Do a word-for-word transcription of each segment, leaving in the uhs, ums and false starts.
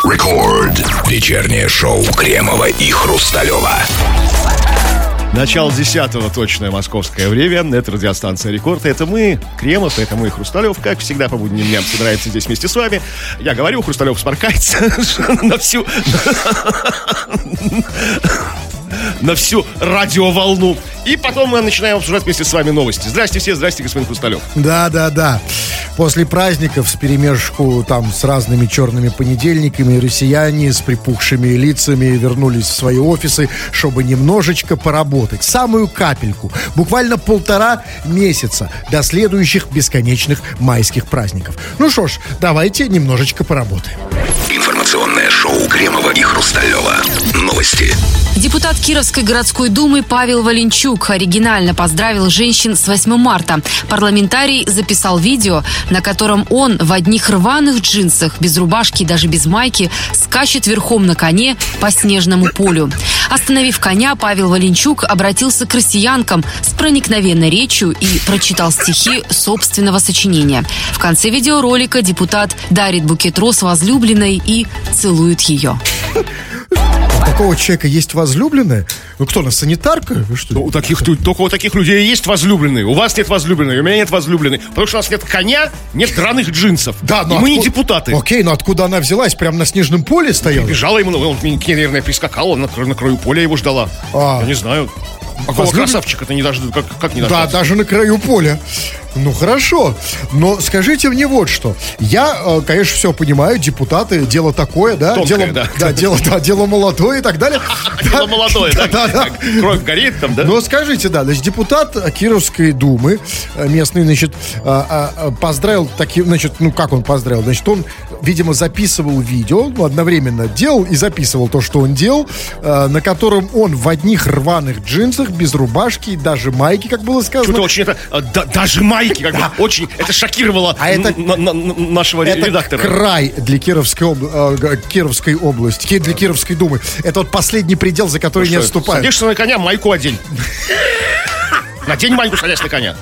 Рекорд. Вечернее шоу Кремова и Хрусталева. Начало десятого, точное московское время. Это радиостанция «Рекорд». Это мы, Кремов, это мы, Хрусталев. Как всегда, по будним дням собираемся здесь вместе с вами. Я говорю, Хрусталев сморкается на всю... на всю радиоволну. И потом мы начинаем обсуждать вместе с вами новости. Здрасте все, здрасте, господин Хрусталев. Да, да, да. После праздников с перемешку там с разными черными понедельниками россияне с припухшими лицами вернулись в свои офисы, чтобы немножечко поработать. Самую капельку. Буквально полтора месяца до следующих бесконечных майских праздников. Ну что ж, давайте немножечко поработаем. Информационное шоу Кремова и Хрусталева. Новости. Депутат Кировской городской думы Павел Валенчук оригинально поздравил женщин с восьмым марта. Парламентарий записал видео, на котором он в одних рваных джинсах, без рубашки и даже без майки, скачет верхом на коне по снежному полю. Остановив коня, Павел Валенчук обратился к россиянкам с проникновенной речью и прочитал стихи собственного сочинения. В конце видеоролика депутат дарит букет роз возлюбленной и целует ее. У такого человека есть возлюбленная? Ну кто, она санитарка? Вы что? У таких, только у таких людей есть возлюбленные. У вас нет возлюбленной, у меня нет возлюбленной. Потому что у нас нет коня, нет драных джинсов. Да, но и мы откуда... не депутаты. Окей, но откуда она взялась? Прямо на снежном поле стояла? Бежала ему, он к ней, наверное, прискакал, он на, на краю поля его ждала. А. Я не знаю. Какого Возлюб... красавчика-то не дождь... как, как не дождаться? Да, даже на краю поля. Ну, хорошо. Но скажите мне вот что. Я, конечно, все понимаю, депутаты, дело такое, да? Тонкое, дело, да. Да, дело, да, дело молодое и так далее. Дело молодое, да? Кровь горит там, да? Но скажите, да, значит, депутат Кировской думы местный, значит, поздравил таким, значит, ну, как он поздравил? Значит, он, видимо, записывал видео, ну, одновременно делал и записывал то, что он делал, на котором он в одних рваных джинсах, без рубашки, даже майки, как было сказано. Что-то очень это... Да, даже майки, как да. бы, очень... Это шокировало а это, н- н- н- нашего это редактора. Это край для Кировской, об... Кировской области, для Кировской думы. Это вот последний предел, за который ну, не отступают. Садишься на коня, майку одень. Надень майку, садясь на коня.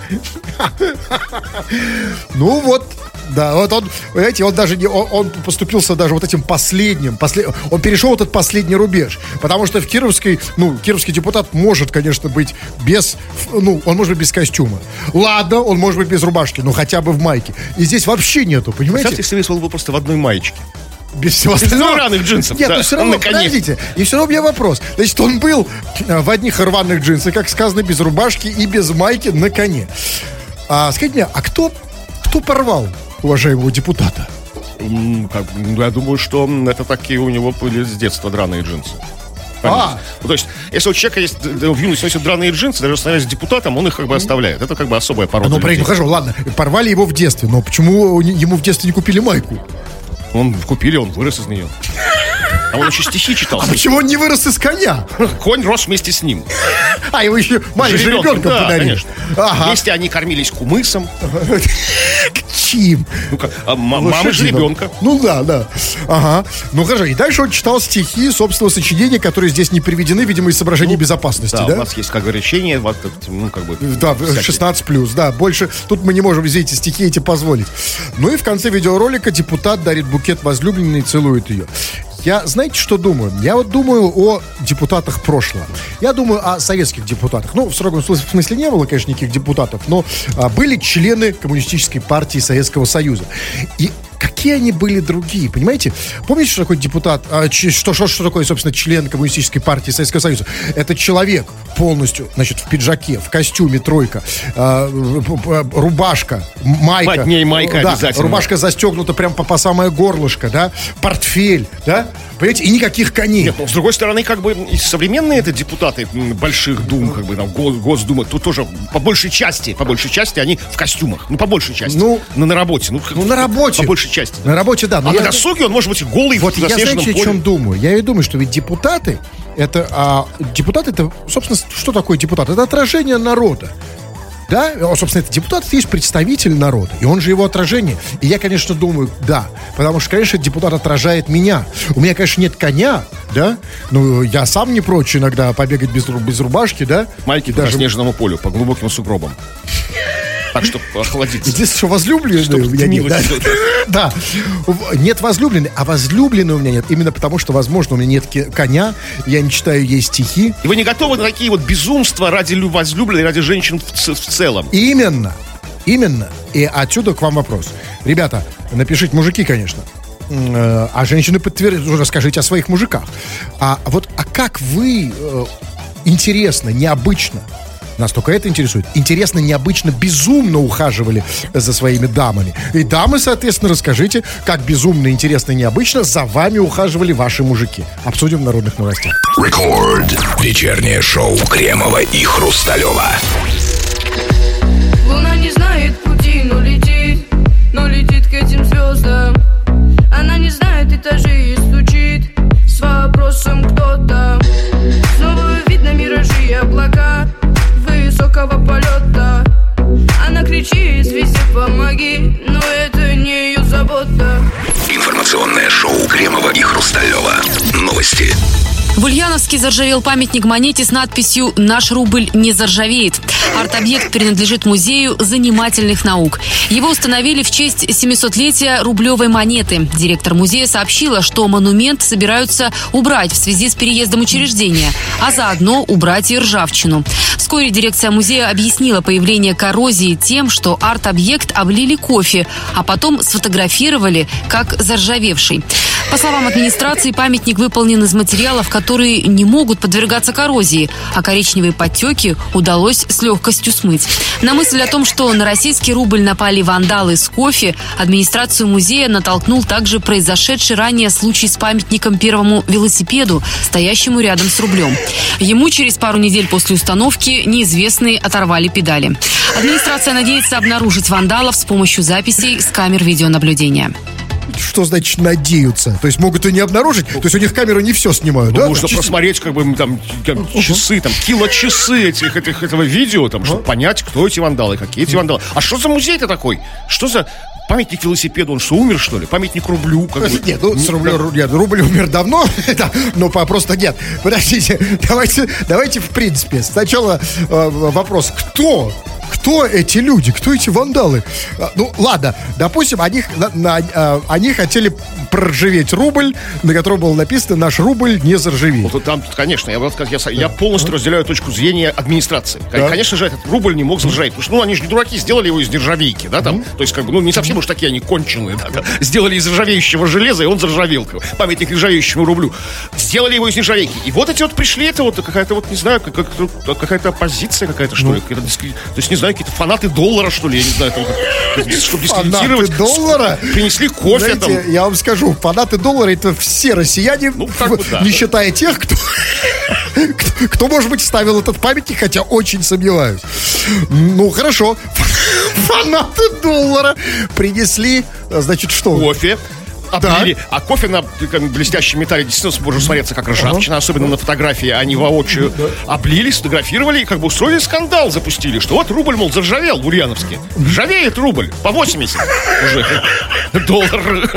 Ну вот... Да, вот он, понимаете, он даже не, он, он поступился даже вот этим последним, послед, он перешел этот последний рубеж, потому что в Кировской, ну, кировский депутат может, конечно, быть без, ну, он может быть без костюма. Ладно, он может быть без рубашки, но хотя бы в майке. И здесь вообще нету, понимаете? Сейчас если был бы просто в одной маечке. Без всего остального. Без рваных джинсов. Нет, да, ну все равно, подождите. И все равно у меня вопрос. Значит, он был в одних рваных джинсах, как сказано, без рубашки и без майки на коне. А, скажите мне, а кто, кто порвал уважаемого депутата? Как, я думаю, что это такие у него были с детства драные джинсы. А. Ну, то есть, если у человека есть в юности носит драные джинсы, даже становясь депутатом, он их как бы оставляет. Это как бы особая порода. Ну, ну хорошо, ладно, порвали его в детстве, но почему ему в детстве не купили майку? Он купили, он вырос из нее. А он еще стихи читал. А почему он не вырос из коня? Конь рос вместе с ним. А его еще маленьким ребенком да, подарили. Ага. Вместе они кормились кумысом. Чим? Ну как, а м- мамы же ребенка. Ну да, да. Ага. Ну хорошо. И дальше он читал стихи собственного сочинения, которые здесь не приведены, видимо, из соображений ну, безопасности. Да, да, у нас есть как бы решение, вот, ну как бы. Да, шестнадцать плюс, да. Больше тут мы не можем, извините, стихи эти позволить. Ну и в конце видеоролика депутат дарит букет возлюбленной и целует ее. Я, знаете, что думаю? Я вот думаю о депутатах прошлого. Я думаю о советских депутатах. Ну, в строгом смысле не было, конечно, никаких депутатов, но а, были члены Коммунистической партии Советского Союза. И какие они были другие, понимаете? Помните, что такое депутат, а, что, что, что такое, собственно, член Коммунистической партии Советского Союза? Это человек полностью, значит, в пиджаке, в костюме, тройка, а, рубашка, майка. Под ней майка да, обязательно. Рубашка застегнута прям по, по самое горлышко, да? Портфель, да? Понимаете, и никаких коней. Нет, но с другой стороны, как бы и современные это депутаты больших дум, как бы там Госдумы, тут тоже по большей части, по большей части они в костюмах. Ну, по большей части. Ну, на, на работе. Ну, ну, на работе. По большей части. На работе, да. Но а я... на досуге он может быть голый вот в заснеженном поле. Вот я, знаете, о чем думаю? Я и думаю, что ведь депутаты, это, а, депутаты, это, собственно, что такое депутат? Это отражение народа. Да, собственно, этот депутат есть представитель народа, и он же его отражение. И я, конечно, думаю, да, потому что, конечно, депутат отражает меня. У меня, конечно, нет коня, да, но я сам не прочь иногда побегать без, без рубашки, да. Майки даже... по снежному полю, по глубоким сугробам. Так, чтобы охладиться. Единственное, что возлюбленной у меня нет. Да. Да. Нет возлюбленной, а возлюбленной у меня нет. Именно потому, что, возможно, у меня нет коня, я не читаю ей стихи. И вы не готовы на такие вот безумства ради возлюбленной, ради женщин в, в целом? Именно. Именно. И отсюда к вам вопрос. Ребята, напишите, мужики, конечно. А женщины подтвердят, расскажите о своих мужиках. А вот, а как вы, интересно, необычно, нас только это интересует, интересно, необычно, безумно ухаживали за своими дамами. И дамы, соответственно, расскажите, как безумно, интересно, необычно за вами ухаживали ваши мужики. Обсудим в народных новостях. Рекорд. Вечернее шоу Кремова и Хрусталева. Луна не знает пути, но летит, но летит к этим звездам. Она не знает этажей и стучит с вопросом кто там. Снова видно миражи и облака высокого полета. Она кричит везде помоги, но это не ее забота. Информационное шоу Кремова и Хрусталева. Новости. В Ульяновске заржавел памятник монете с надписью «Наш рубль не заржавеет». Арт-объект принадлежит Музею занимательных наук. Его установили в честь семисотлетия рублевой монеты. Директор музея сообщила, что монумент собираются убрать в связи с переездом учреждения, а заодно убрать и ржавчину. Вскоре дирекция музея объяснила появление коррозии тем, что арт-объект облили кофе, а потом сфотографировали как заржавевший. По словам администрации, памятник выполнен из материалов, которые не могут подвергаться коррозии, а коричневые подтеки удалось с легкостью смыть. На мысль о том, что на российский рубль напали вандалы с кофе, администрацию музея натолкнул также произошедший ранее случай с памятником первому велосипеду, стоящему рядом с рублем. Ему через пару недель после установки неизвестные оторвали педали. Администрация надеется обнаружить вандалов с помощью записей с камер видеонаблюдения. Что значит надеются? То есть могут и не обнаружить? То есть у них камеры не все снимают, ну, да? Можно Чисто... просмотреть как бы там, там часы, там килочасы этих, этих, этого видео, там, чтобы понять, кто эти вандалы, какие эти вандалы. А что за музей-то такой? Что за памятник велосипеду? Он что, умер, что ли? Памятник рублю? Как бы? Нет, ну, с рублем, нет, рубль умер давно, да, но просто нет. Подождите, давайте, давайте в принципе. Сначала э, вопрос, кто? Кто эти люди? Кто эти вандалы? Ну, ладно, допустим, они, на, на, они хотели проржаветь рубль, на котором было написано «Наш рубль не заржавеет». Вот там, конечно, я, я, я полностью разделяю точку зрения администрации. Да. Конечно же, этот рубль не мог заржаветь, потому что, ну, они же не дураки, сделали его из нержавейки, да, там, mm-hmm. то есть, как бы, ну, не совсем уж такие они конченые, да, да. Сделали из ржавеющего железа, и он заржавел, памятник ржавеющему рублю. Сделали его из нержавейки. И вот эти вот пришли, это вот какая-то вот, не знаю, какая-то оппозиция какая-то, что ли, то есть, не знаю, какие-то фанаты доллара, что ли, я не знаю, там, чтобы дискредитировать. Фанаты доллара? Принесли кофе. Знаете, там. Я вам скажу, фанаты доллара — это все россияне, ну, в, да, не да. считая тех, кто, кто, кто, может быть, ставил этот памятник, хотя очень сомневаюсь. Ну, хорошо. Фанаты доллара принесли, значит, что? Кофе. Облили, да. А кофе на блестящем металле действительно может смотреться как ржавчина, uh-huh. особенно на фотографии, они воочию да. облили, сфотографировали и как бы устроили скандал, запустили, что вот рубль, мол, заржавел в Ульяновске. Ржавеет рубль по восемьдесят уже доллар.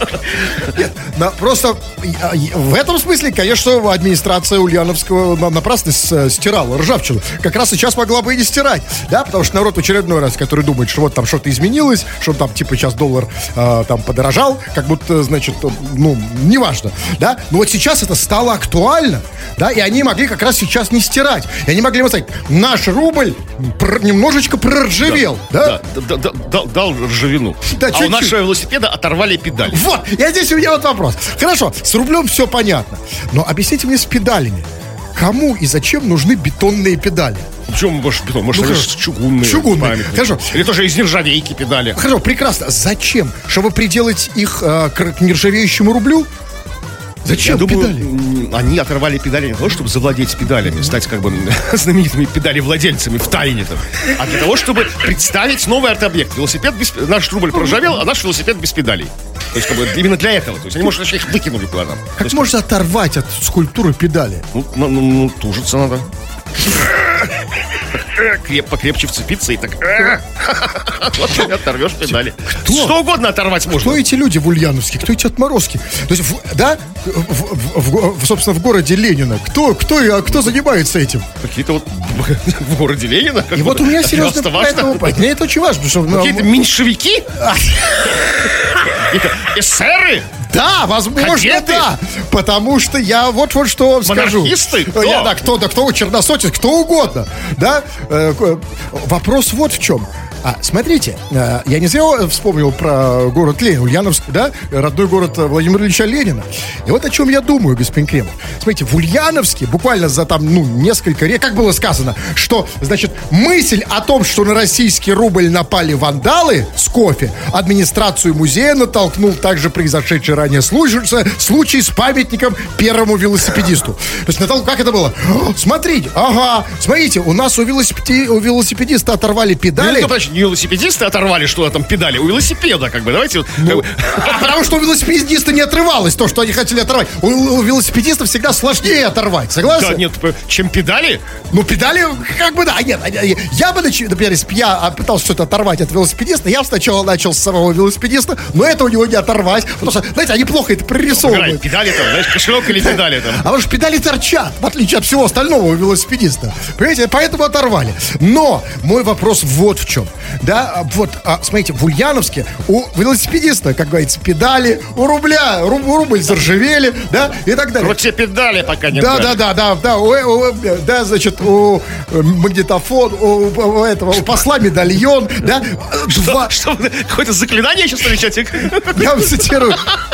Нет, на, просто в этом смысле, конечно, администрация Ульяновского напрасно стирала ржавчину. Как раз сейчас могла бы и не стирать, да, потому что народ в очередной раз, который думает, что вот там что-то изменилось, что там типа сейчас доллар э, там подорожал, как будто значит, ну, неважно, да, но вот сейчас это стало актуально, да, и они могли как раз сейчас не стирать, и они могли сказать, наш рубль пр- немножечко проржавел, да, да? Да, да, да, дал ржавину, да, а чуть-чуть. У нашего велосипеда оторвали педаль. Вот, я здесь, у меня вот вопрос, хорошо, с рублем все понятно, но объясните мне с педалями, кому и зачем нужны бетонные педали? Почему, может, бетон? Может, ну, это чугунные. Чугунные. Памятники. Хорошо. Или тоже из нержавейки педали. Хорошо, прекрасно. Зачем? Чтобы приделать их э, к нержавеющему рублю? Зачем Я педали? Думаю, они оторвали педали не для того, чтобы завладеть педалями, стать как бы знаменитыми педалевладельцами в тайне, а для того, чтобы представить новый арт-объект. Велосипед без... Наш рубль проржавел, а наш велосипед без педалей. То есть, как бы, именно для этого. То есть, они, может, их выкинули куда-то. Как есть, можно как... оторвать от скульптуры педали? Ну, ну, ну, тужиться надо. э, креп, покрепче вцепиться и так... э, Вот ты оторвешь педали. Что угодно оторвать можно. Кто эти люди в Ульяновске? Кто эти отморозки? То есть, в- да, в- в- в- собственно, в городе Ленина. Кто, кто, и- а кто занимается этим? Какие-то вот в городе Ленина. как И бы, вот у меня это серьезно просто важно. поэтому... Мне это очень важно, потому что... ну, Какие-то меньшевики? Это эсеры? Да, возможно, Кадеты? да. Потому что я вот вот что вам скажу. Монархисты? Кто? Я, да, кто, да, кто, черносотец, кто угодно. Да? Э, к- Вопрос вот в чем. А, смотрите, э, я не зря вспомнил про город Ленин, Ульяновск, да, родной город Владимира Ильича Ленина. И вот о чем я думаю, господин Кремов. Смотрите, в Ульяновске буквально за там, ну, несколько лет, как было сказано, что, значит, мысль о том, что на российский рубль напали вандалы с кофе, администрацию музея натолкнул также произошедший ранее случай, случай с памятником первому велосипедисту. То есть, натол- как это было? Смотрите, ага, смотрите, у нас у, велосипеди- у велосипедиста оторвали педали. Ну, подожди, не велосипедисты оторвали, что там педали, у велосипеда, как бы, давайте... вот, как бы, А потому что у велосипедиста не отрывалось то, что они хотели оторвать. У, у велосипедиста всегда сложнее оторвать, согласен? Да, нет, чем педали? Ну, педали, как бы, да, нет, я бы, нач- например, если бы я пытался что-то оторвать от велосипедиста, я бы сначала начал с самого велосипедиста, но это у него не оторвать, потому что, знаете, они плохо это Играй, прорисовывают. педали там, знаешь, кошелек или педали там? А потому что педали торчат, в отличие от всего остального у велосипедиста. Понимаете, поэтому оторвали. Но мой вопрос вот в чем. Да, вот, а, смотрите, в Ульяновске у велосипедиста, как говорится, педали, у рубля, руб- рубль заржавели, да, и так далее. Вот те педали пока не Да, да, да, да, да, у, у- да, значит, у э, магнитофон, у, у этого, у посла медальон, да, два, Что, вы, какое-то заклинание сейчас намечаете? я вам цитирую.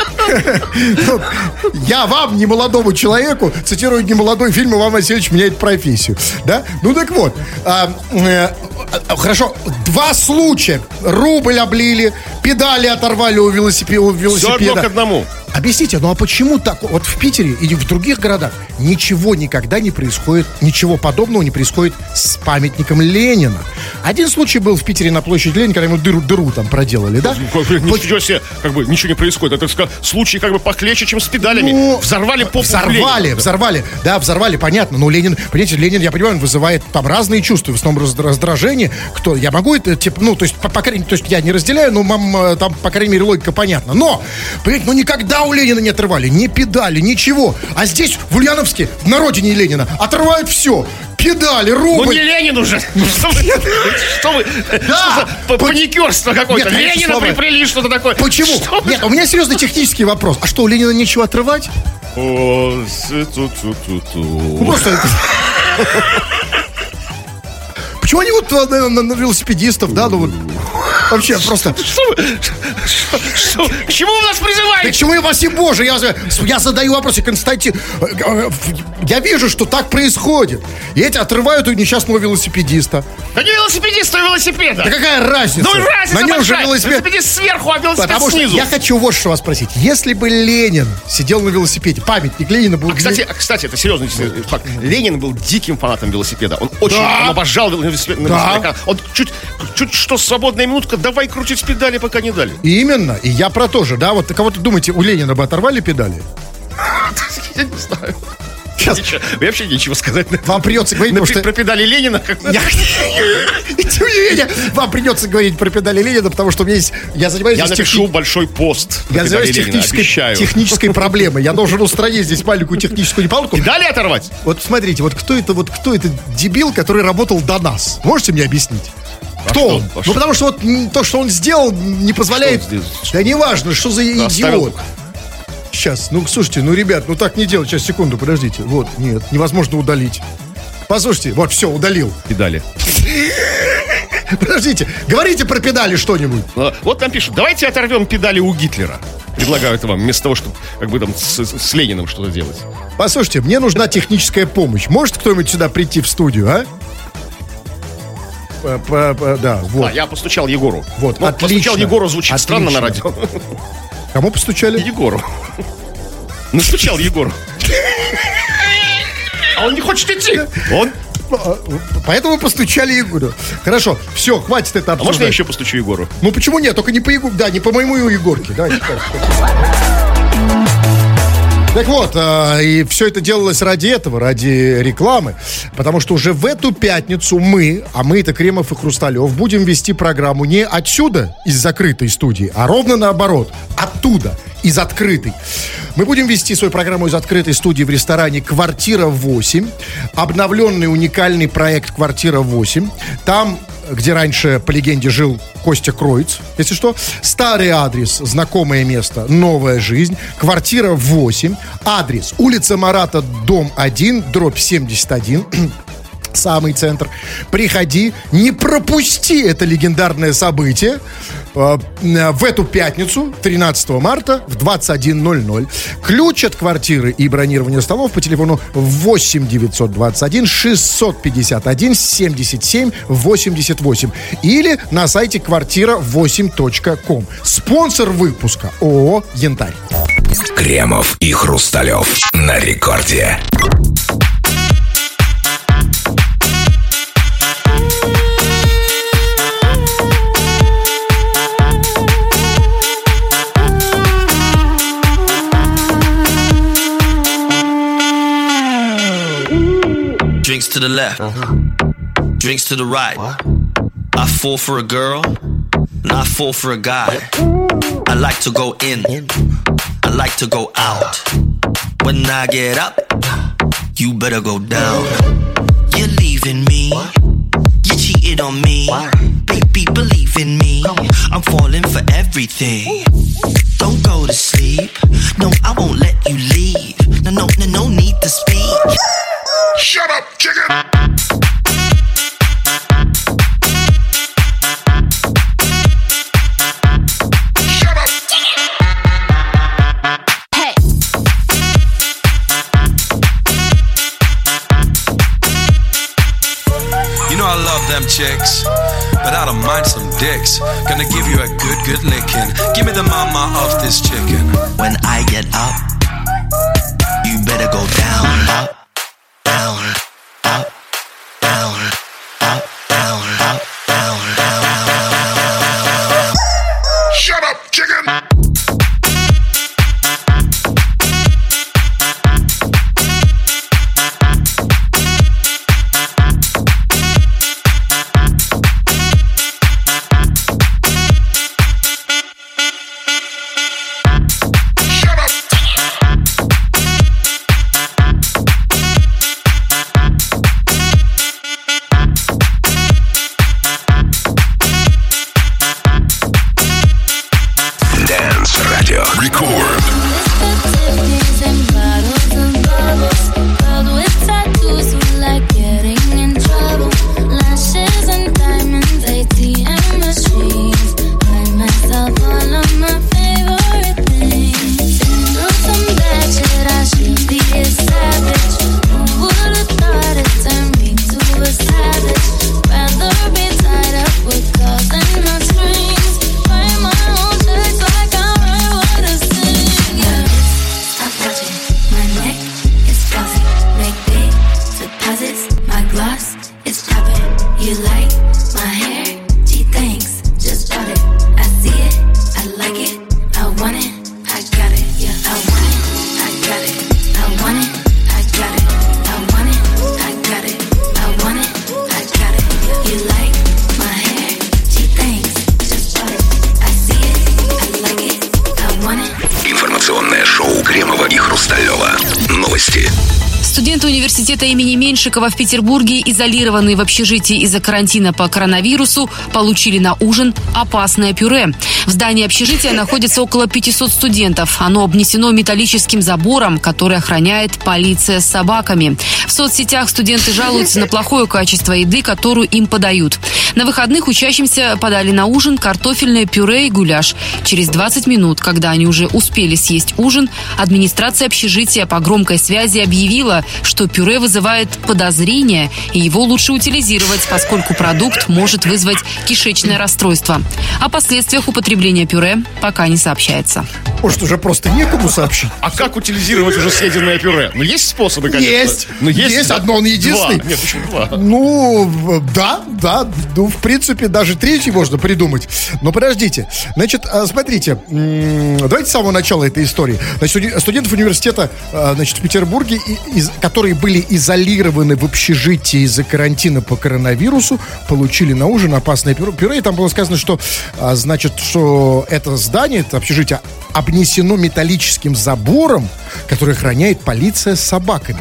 Ну, Я вам, немолодому человеку, цитирую немолодой фильм «Иван Васильевич меняет профессию». Да? Ну так вот. а, э, а, Хорошо. Два случая. Рубль облили, педали оторвали у велосипе- у Все одно к велосипеда. одному. Объясните, ну а почему так? Вот в Питере и в других городах ничего никогда не происходит, ничего подобного не происходит с памятником Ленина. Один случай был в Питере на площади Ленина, когда ему дыру, дыру там проделали, да? Ничего себе, как бы ничего не происходит. Это ска- случай как бы похлеще, чем с педалями. Ну, Взорвали попу Взорвали, Ленина. взорвали, да, взорвали, понятно. Но Ленин, понимаете, Ленин, я понимаю, он вызывает там разные чувства, в основном раз- раздражение. Кто, я могу это, типа, ну, то есть, по, по крайней мере, то есть, я не разделяю, но мам, э, там, по крайней мере, логика понятна. Но, понимаете, ну, никогда у Ленина не отрывали ни педали, ничего. А здесь, в Ульяновске, на родине Ленина, отрывают все. Педали, Ну рубль. не Ленин уже. Что вы? Что вы? Да. Что за п- паникерство какое-то? Нет, конечно, Ленина слова. приплели, что-то такое. Почему? Что вы? Нет, у меня серьезный технический вопрос. А что, у Ленина нечего отрывать? О, с- ту- ту- ту- ту. Ну, просто это... Почему они вот э, на, на- на велосипедистов, да, ну вот... Вообще, просто... Что вы? Что- что- К чему вы нас Да к призываете? чему я, спаси Боже, я, за- я задаю вопросы, Константин. э, э, Я вижу, что так происходит. И эти отрывают у несчастного велосипедиста. Да не велосипедист, а велосипеда. Да какая разница? Ну разница На нем же большая. велосипед... Велосипедист сверху, а велосипед Потому что снизу. я хочу вот что вас спросить. Если бы Ленин сидел на велосипеде, памятник Ленина был... А, кстати, а, кстати, это серьезный факт. Ленин был диким фанатом велосипеда. Он очень Да. он обожал велосипед. на Да. велосипедах. Он чуть, чуть что, свободная минутка, давай крутить педали, пока не дали. Именно. И я про то же, да? Вот кого-то думаете, у Ленина бы оторвали педали? Я не знаю. Сейчас. Ничего, вообще нечего сказать. на- Вам придется говорить, на потому пе- что... Про педали Ленина. как- Я- И тем не менее, вам придется говорить про педали Ленина, потому что у меня есть... Я занимаюсь Я здесь напишу техни- большой пост. про Я педали занимаюсь Ленина, технической, обещаю. технической проблемой. Я должен устранить здесь маленькую техническую неполадку. Педали оторвать? Вот смотрите, вот кто это, вот кто это дебил, который работал до нас? Можете мне объяснить? Кто что? он? А Ну, что? потому что вот м, то, что он сделал, не позволяет... Что он сделал? Да неважно, что за Оставил- идиот. Сейчас, ну, слушайте, ну, ребят, ну так не делать. Сейчас, секунду, подождите. Вот, нет, невозможно удалить. Послушайте, вот, все, удалил. Педали. Подождите, говорите про педали что-нибудь. Ну, Вот там пишут, давайте оторвем педали у Гитлера. Предлагаю это вам, вместо того, чтобы как бы там с, с Лениным что-то делать. Послушайте, мне нужна техническая помощь. Может кто-нибудь сюда прийти в студию, а? П- п- п- Да, вот. А, я постучал Егору. Вот, Ну, отлично. постучал Егору, звучит странно на Отлично. радио. Кому постучали? Егору. Настучал Егору. А он не хочет идти. Он. Поэтому постучали Егору. Хорошо, все, хватит это А можно я обсуждать. еще постучу Егору? Ну почему нет? Только не по Егору. Да, не по моему Егорке. Да, Так вот, э, и все это делалось ради этого, ради рекламы. Потому что уже в эту пятницу мы, а мы это Кремов и Хрусталев, будем вести программу не отсюда, из закрытой студии, а ровно наоборот, оттуда, из открытой. Мы будем вести свою программу из открытой студии в ресторане «Квартира восемь». Обновленный уникальный проект «Квартира восемь». Там, где раньше, по легенде, жил Костя Кроиц, если что. Старый адрес, знакомое место, новая жизнь. Квартира восемь. Адрес: улица Марата, дом один, дробь семьдесят один. Самый центр. Приходи, не пропусти это легендарное событие э, в эту пятницу, тринадцатого марта, в двадцать один ноль ноль. Ключ от квартиры и бронирование столов по телефону восемь девятьсот двадцать один шестьсот пятьдесят один семьдесят семь восемьдесят восемь или на сайте квартира восемь точка ком. Спонсор выпуска ООО «Янтарь». Кремов и Хрусталев на рекорде. Drinks to the left, uh-huh. Drinks to the right. What? I fall for a girl, and I fall for a guy. I like to go in, I like to go out. When I get up, you better go down. You're leaving me, you cheated on me. Baby, believe in me, I'm falling for everything. Don't go to sleep, no, I won't let you leave. No, no, no, no need to speak. Shut up, chicken! Shut up! Hey! You know I love them chicks, but I don't mind some dicks. Gonna give you a good, good licking. Give me the mama of this chicken. When I get up, you better go down, up. Down, up, down, up, down, up, down, down, down, down. Shut up, chicken! Студенты университета имени Меньшикова в Петербурге, изолированные в общежитии из-за карантина по коронавирусу, получили на ужин опасное пюре. В здании общежития находится около пятисот студентов. Оно обнесено металлическим забором, который охраняет полиция с собаками. В соцсетях студенты жалуются на плохое качество еды, которую им подают. На выходных учащимся подали на ужин картофельное пюре и гуляш. Через двадцать минут, когда они уже успели съесть ужин, администрация общежития по громкой связи объявила, что пюре вызывает подозрения, и его лучше утилизировать, поскольку продукт может вызвать кишечное расстройство. О последствиях употребления пюре пока не сообщается. Может, уже просто некому сообщить? А как утилизировать уже съеденное пюре? Ну, есть способы, конечно. Есть. Ну, есть, есть да. одно, он единственный. Два. Нет, почему два? Ну, да, да. Ну, в принципе, даже третий можно придумать. Но подождите. Значит, смотрите. Давайте с самого начала этой истории. Значит, студентов университета, значит, в Петербурге, из, которые были изолированы в общежитии из-за карантина по коронавирусу, получили на ужин опасное пюре. И там было сказано, что, значит, что это здание, это общежитие, обнесено металлическим забором, который охраняет полиция с собаками.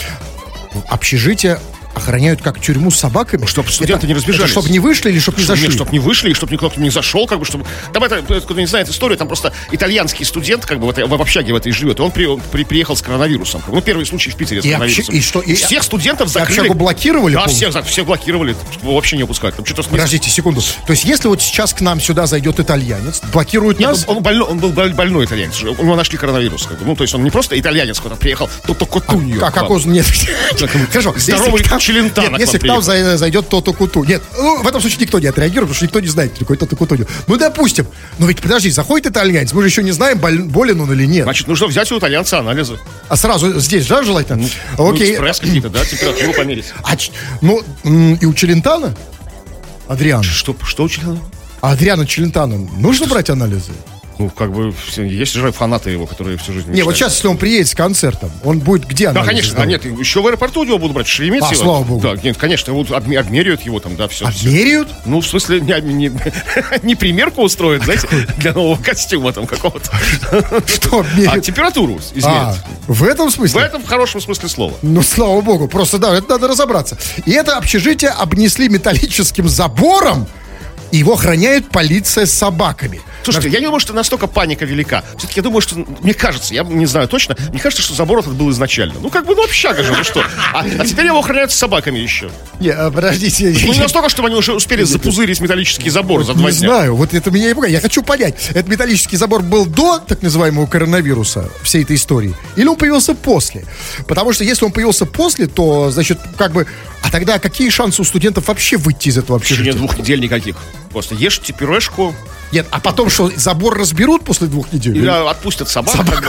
Общежитие охраняют как тюрьму с собаками. Чтобы студенты это, не разбежались. Чтобы не вышли или чтобы не зашли? Нет, чтобы не вышли, и чтобы никто не зашел, как бы, чтобы... Там это, кто не знает историю, там просто итальянский студент, как бы, в, этой, в общаге в этой живет, он при, при, приехал с коронавирусом. Ну, первый случай в Питере с и коронавирусом. Общ... И что? И... Всех студентов закрыли. Общагу блокировали? Да, всех, всех блокировали, чтобы вообще не упускать. Там что-то Подождите секунду. То есть, если вот сейчас к нам сюда зайдет итальянец, блокируют Нет, нас? Он, он, больной, он был больной итальянец. У него нашли коронавирус. Как бы. Ну, то есть, он не просто итальянец, который приехал, то-то Котунью. А как он... Нет. Хорошо. Здоровый Челентано. Если к нам зайдет Тото Куту. Нет, ну, в этом случае никто не отреагирует, потому что никто не знает, какой Тото Кутунью. Ну, допустим. Но ведь, подожди, заходит итальянец, мы же еще не знаем, болен он или нет. Значит, нужно взять у итальянца анализы. А сразу здесь, да, желательно? Ну, окей. экспресс какие-то, да, температуру померить. А, ну, и у Челентано? Адриана. Что, что у Челентано? А Адриана Челентано нужно брать анализы? Ну, как бы, есть же фанаты его, которые всю жизнь... Не, вот сейчас, если он приедет с концертом, он будет где анализы? Да, конечно, да, нет, еще в аэропорту его будут брать, в Шереметьево. А, слава богу. Да, нет, конечно, вот обмеряют его там, да, все. Обмеряют? Все. Ну, в смысле, не, не, не примерку устроят, знаете, для нового костюма там какого-то. Что обмеряют? А температуру измерят. В этом смысле? В этом в хорошем смысле слова. Ну, слава богу, просто, да, это надо разобраться. И это общежитие обнесли металлическим забором, и его охраняет полиция с собаками. Слушайте, я не думаю, что настолько паника велика. Все-таки я думаю, что, мне кажется, я не знаю точно, мне кажется, что забор этот был изначально. Ну, как бы, ну, общага же, ну что. А, а теперь его охраняют с собаками еще. Не, а, подождите. Ну, не настолько, чтобы они уже успели запузырить металлический забор за два не дня. Не знаю, вот это меня и пугает. Я хочу понять, этот металлический забор был до так называемого коронавируса, всей этой истории, или он появился после? Потому что если он появился после, то, значит, как бы... А тогда какие шансы у студентов вообще выйти из этого общежития? В течение двух недель никаких. Просто ешьте пюрешку. Нет, а потом что, забор разберут после двух недель? Или отпустят собак. Собак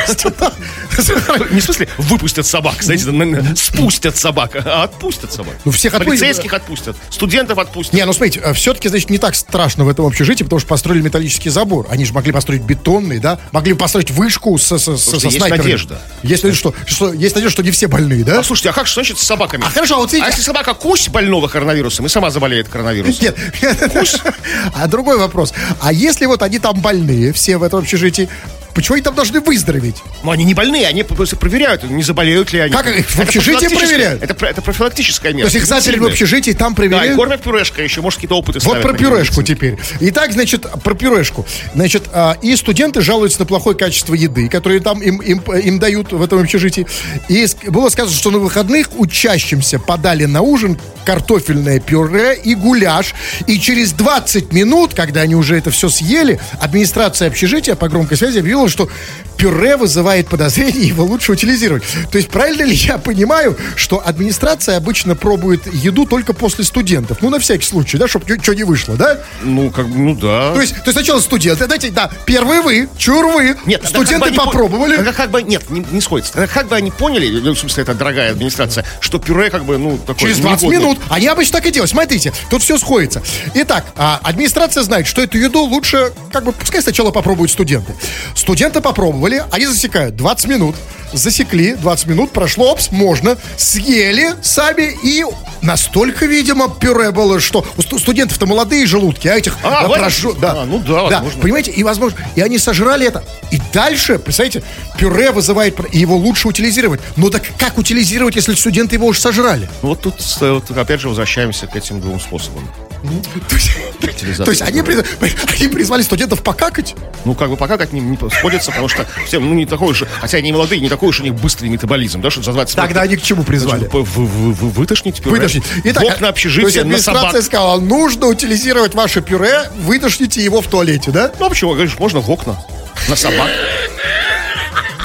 Не в смысле выпустят собак, знаете, спустят собак, а отпустят собак. Ну, всех отпустят. Полицейских отпустят, студентов отпустят. Не, ну смотрите, все-таки, значит, не так страшно в этом общежитии, потому что построили металлический забор. Они же могли построить бетонный, да? Могли бы построить вышку со, со, со есть снайперами. надежда. Есть надежда, что, что, есть надежда, что не все больные, да? А слушайте, а как что значит с собаками? А хорошо, а вот видите... А если собака кусь больного коронавирусом и сама заболеет коронавирусом? Нет, кусь. А другой вопрос. А если вот они там больные, все в этом общежитии, почему они там должны выздороветь? Ну, они не больные, они просто проверяют, не заболеют ли они. Как их в общежитии проверяют? Это, это профилактическая мера. То есть их заперли в общежитии, там проверяют? Да, и кормят пюрешкой еще, может, какие-то опыты Вот ставят. про пюрешку теперь. Итак, значит, про пюрешку. Значит, и студенты жалуются на плохое качество еды, которые там им, им, им дают в этом общежитии. И было сказано, что на выходных учащимся подали на ужин картофельное пюре и гуляш. И через двадцать минут, когда они уже это все съели, администрация общежития по громкой связи объявила, что пюре вызывает подозрение, его лучше утилизировать. То есть, правильно ли я понимаю, что администрация обычно пробует еду только после студентов? Ну, на всякий случай, да, чтобы что не вышло, да? Ну, как бы, ну да. То есть, то есть сначала студенты, дайте, да, первые вы, чур вы, нет, студенты как бы попробовали. По... Как бы, нет, не, не сходится. Как бы они поняли, в смысле, это дорогая администрация, что пюре, как бы, ну, такое... Через двадцать минут. Они обычно так и делают. Смотрите, тут все сходится. Итак, администрация знает, что эту еду лучше, как бы, пускай сначала попробуют студенты. Студенты попробовали, они засекают двадцать минут. Засекли, двадцать минут прошло, опс, можно. Съели сами, и настолько, видимо, пюре было, что у студентов-то молодые желудки, а этих... А, да, прошу, да, а, ну да, да, возможно. понимаете, и возможно, и они сожрали это. И дальше, представляете, пюре вызывает, и его лучше утилизировать. Но так как утилизировать, если студенты его уже сожрали? Вот тут, вот, опять же, возвращаемся к этим двум способам. То есть, то есть они, они призвали студентов покакать? Ну, как бы покакать не, не сходится, потому что все, ну, не такой уж, хотя они молодые, не такой уж у них быстрый метаболизм, да, что называется. Тогда они к чему призвали? Вытошнить пюре. Вытошнить. Итак, в окна общежития, то есть администрация на собак. сказала, нужно утилизировать ваше пюре, вытошните его в туалете, да? Ну, а почему, говоришь, можно в окна, на собак. А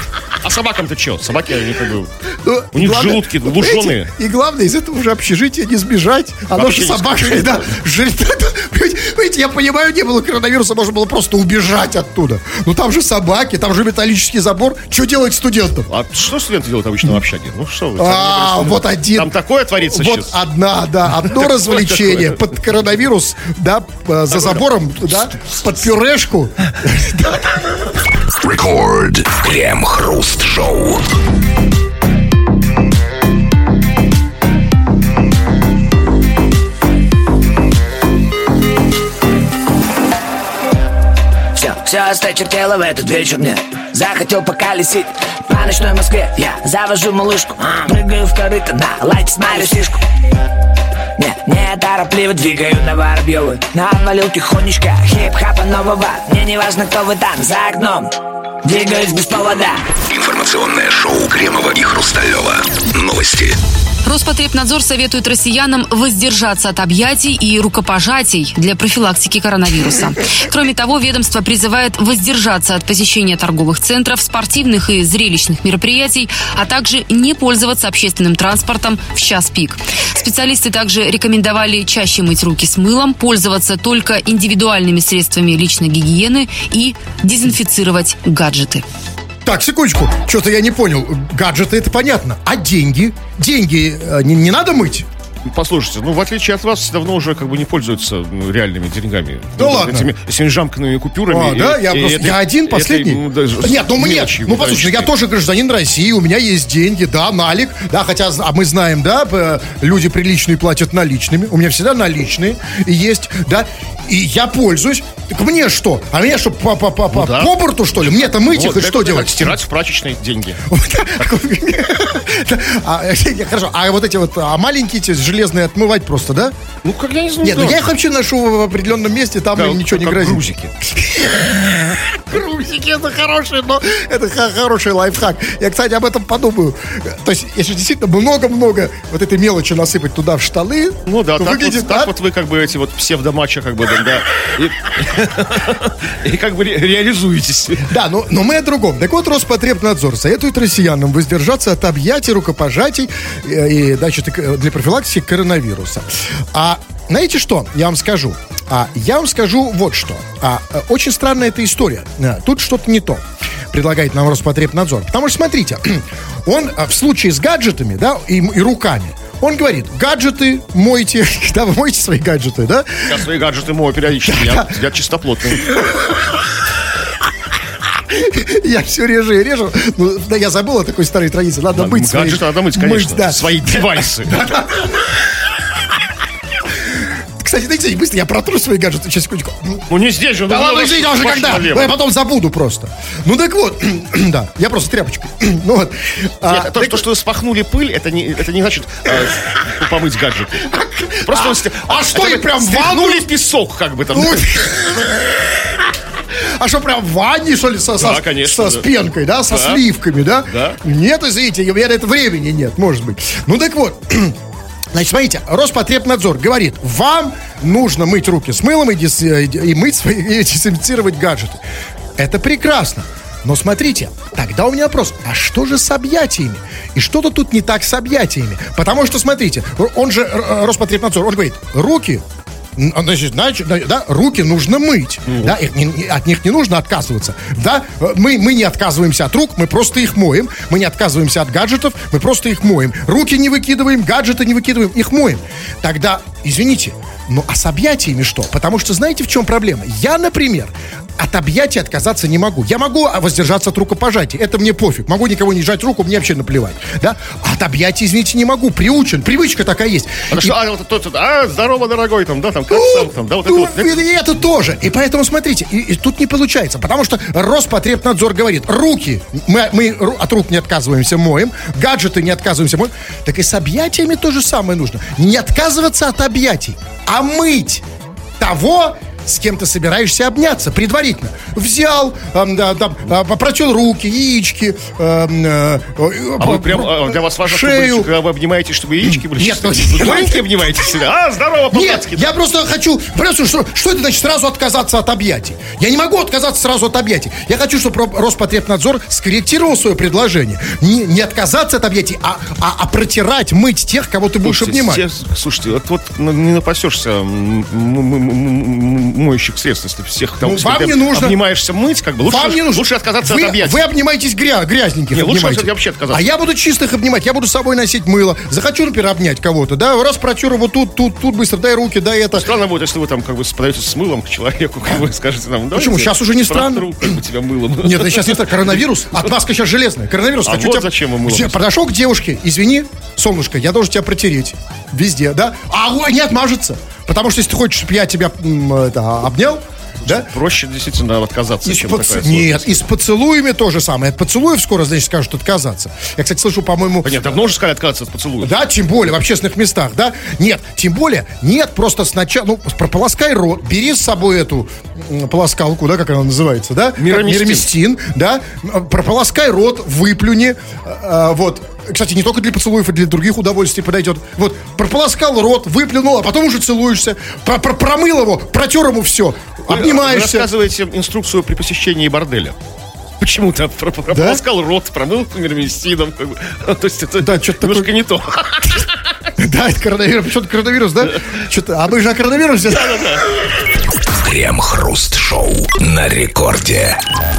собакам-то что? Собаки, они как бы... Ну, у них главное, желудки вот луженые. знаете, и главное, из этого уже общежития не сбежать. Оно Вообще же не собака, сбежать. да. жрет. Понимаете, я понимаю, не было коронавируса, можно было просто убежать оттуда. Но там же собаки, там же металлический забор. Что делать студентам? А что студенты делают обычно в общаге? Ну что вы? А, сами вот представляете. один. Там такое творится Вот сейчас. одна, да, одно развлечение под коронавирус, да, э, за забором, да, под пюрешку. Рекорд. Крем-хруст-шоу. Все, все осточертело в этот вечер мне. Захотел поколесить по ночной Москве. Я завожу малышку, прыгаю в корыто, на лайте смайлю сишку. Не, не торопливо двигаю на Воробьевой. Навалил тихонечко хип-хапа нового. Мне не важно, кто вы там за окном. Двигаюсь без повода. Информационное шоу Кремова и Хрусталева. Новости. Роспотребнадзор советует россиянам воздержаться от объятий и рукопожатий для профилактики коронавируса. Кроме того, ведомство призывает воздержаться от посещения торговых центров, спортивных и зрелищных мероприятий, а также не пользоваться общественным транспортом в час пик. Специалисты также рекомендовали чаще мыть руки с мылом, пользоваться только индивидуальными средствами личной гигиены и дезинфицировать гаджеты. Так, секундочку, что-то я не понял. Гаджеты, это понятно. А деньги? Деньги э, не, не надо мыть? Послушайте, ну, в отличие от вас, давно уже как бы не пользуются ну, реальными деньгами. Да ну, ладно? Этими, этими жамканными купюрами. А, да? И- Я, и просто, этой- я один, последний? этой, ну, даже Нет, ну мне, мелочью ну послушай, я металлической. тоже гражданин России, у меня есть деньги, да, налик, да, хотя а мы знаем, да, п- люди приличные платят наличными, у меня всегда наличные и есть, да, и я пользуюсь. Так мне что? А мне что, по, по, по, по, Ну да. по борту, что ли? Мне-то мыть их Вот, и что это делать? как стирать в прачечной деньги. А, Хорошо, а вот эти вот а маленькие эти железные отмывать просто, да? Ну, как я не знаю. Нет, ну я их вообще ношу в определенном месте, там Как- им ничего не как грозит. грузики. Грузики, это хороший, но это х- хороший лайфхак. Я, кстати, об этом подумаю. То есть, если действительно много-много вот этой мелочи насыпать туда в штаны, Ну да, то так, выглядит вот, так так. вот вы как бы эти вот псевдоматча как бы, да, да, и, и как бы ре- реализуетесь. Да, но, но мы о другом. Так вот, Роспотребнадзор советует россиянам воздержаться от объятий, рукопожатий э, и, значит, э, для профилактики коронавируса. А знаете что? Я вам скажу. А, я вам скажу вот что. А, э, очень странная эта история. А, тут что-то не то, предлагает нам Роспотребнадзор. Потому что, смотрите, он а, в случае с гаджетами, да, и, и руками, он говорит, гаджеты мойте, да, вы моете свои гаджеты, да? Я свои гаджеты мою периодически, я, я чистоплотный. Я все реже и режу. Ну, да, я забыл о такой старой традиции. Надо мыть свои... Гаджеты надо мыть, конечно, да. свои девайсы. Кстати, дайте быстро, я протру свои гаджеты. Сейчас, секундочку. Ну не здесь же. Да ну, ладно, ну, извините, а уже ваш когда? налево. Да я потом забуду просто. Ну так вот, да, я просто тряпочкой. Ну вот. А, Нет, то, так то, что вы спахнули пыль, это не, это не значит э, помыть гаджеты. Просто вы сте- а что, это и вы прям в стряхнули песок, как бы там. Ну, А что, прям в ванне, что ли, со, со- Да, конечно, со- с да. пенкой, да, со Да. сливками, да? Да. Нет, извините, у меня на это времени нет, может быть. Ну так вот, значит, смотрите, Роспотребнадзор говорит, вам нужно мыть руки с мылом и, дис- и мыть свои, и дезинфицировать гаджеты. Это прекрасно. Но смотрите, тогда у меня вопрос, а что же с объятиями? И что-то тут не так с объятиями. Потому что, смотрите, он же, э, Роспотребнадзор, он говорит, руки... Н- Значит, значит, да, да, руки нужно мыть, да, их не- не- от них не нужно отказываться, да, мы, мы не отказываемся от рук, мы просто их моем, мы не отказываемся от гаджетов, мы просто их моем, руки не выкидываем, гаджеты не выкидываем, их моем. Тогда, извините, ну а с объятиями что? Потому что знаете, в чем проблема? Я, например, от объятий отказаться не могу. Я могу воздержаться от рукопожатий, это мне пофиг. Могу никого не жать руку, мне вообще наплевать, да. А от объятий, извините, не могу, приучен, привычка такая есть. А, И- что, а, вот тот, а, здорово, дорогой, там, да, там, как ну, сам, там, да, вот это ну, вот. и это тоже. И поэтому, смотрите, и, и тут не получается. Потому что Роспотребнадзор говорит, руки, мы, мы ру- от рук не отказываемся, моем, гаджеты не отказываемся, моем. Так и с объятиями то же самое нужно. Не отказываться от объятий, а мыть того, с кем ты собираешься обняться предварительно. Взял, э, да, там, э, протер руки, яички, э, э, а вы прям, э, для вас важно, шею. Чтобы, когда вы обнимаетесь, чтобы яички были? Нет, вы маленькие обнимаете себя? А, здорово, по-братски. Нет, я просто хочу, просто, что, что это значит сразу отказаться от объятий? Я не могу отказаться сразу от объятий. Я хочу, чтобы Роспотребнадзор скорректировал свое предложение. Не, не отказаться от объятий, а, а, а протирать, мыть тех, кого ты будешь Слушайте, обнимать. Те, слушайте, вот, вот не напасешься моющих средств, если всех, ну, с вам кем не ты нужно. обнимаешься мыть, как бы лучше, вам не нужно. лучше отказаться вы, от объятий. Вы обнимаетесь гря, грязненьких. Не, лучше обнимаете. вообще отказаться. А я буду чистых обнимать, я буду с собой носить мыло. Захочу, например, обнять кого-то, да, раз протер вот тут, тут, тут быстро, дай руки, дай это. Странно будет, если вы там как бы подаетесь с мылом к человеку, как вы скажете нам, да? Почему? Сейчас уже не странно. Протру, как бы тебя мылом. Нет, это сейчас не так. Коронавирус. Отмазка сейчас железная. Коронавирус. А хочу вот тебя... зачем ему мыло? Подошел к девушке. Извини, солнышко, я должен тебя протереть. Везде, да? А ой, не отмажется. Потому что если ты хочешь, чтобы я тебя м, это, обнял, да? Проще действительно отказаться, И чем поц... такая Нет, и с поцелуями то же самое. От поцелуев скоро, значит, скажут отказаться. Я, кстати, слышу, по-моему... Нет, давно уже сказали отказаться от поцелуев. Да, тем более в общественных местах, да? Нет, тем более, нет, просто сначала, ну, прополоскай рот, бери с собой эту м, полоскалку, да, как она называется, да? Мироместин. Мироместин, да? Прополоскай рот, выплюни, а, вот. Кстати, не только для поцелуев, и для других удовольствий подойдет. Вот, прополоскал рот, выплюнул, а потом уже целуешься. Про -про Промыл его, протер ему все, Вы, обнимаешься. Вы рассказываете инструкцию при посещении борделя. Почему-то прополоскал да? рот, промыл мироместином. Как бы. То есть это да, что-то немножко такое... не то. Да, это коронавирус. Что-то коронавирус, да? Что-то... А мы же о коронавирусе. Крем-хруст-шоу на рекорде.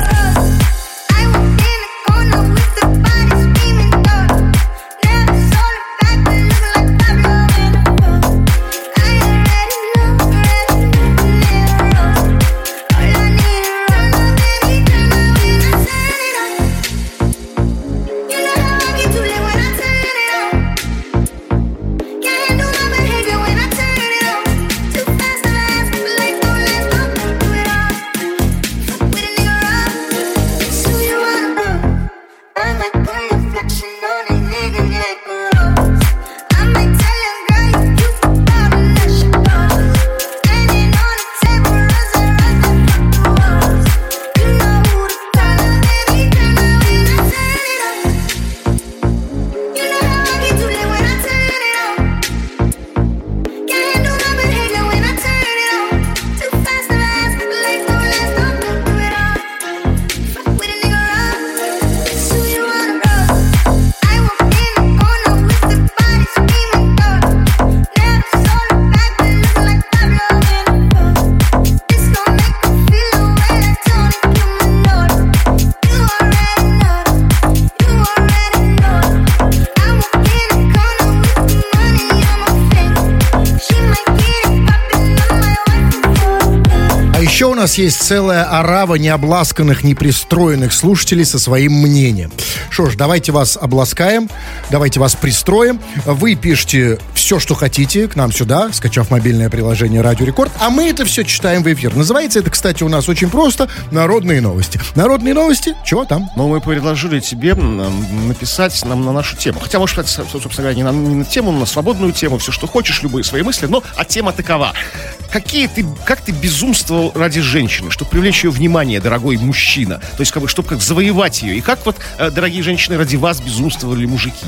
У нас есть целая орава необласканных, непристроенных слушателей со своим мнением. Что ж, давайте вас обласкаем, давайте вас пристроим. Вы пишите все, что хотите, к нам сюда, скачав мобильное приложение «Радио Рекорд», а мы это все читаем в эфир. Называется это, кстати, у нас очень просто «Народные новости». Народные новости? Чего там? Ну, мы предложили тебе написать нам на нашу тему. Хотя, может, собственно говоря, не на, не на тему, но на свободную тему, все, что хочешь, любые свои мысли. Но, а тема такова. Какие ты, как ты безумствовал ради женщины, чтобы привлечь ее внимание, дорогой мужчина? То есть, как бы, чтобы как завоевать ее. И как вот, дорогие женщины, ради вас безумствовали мужики?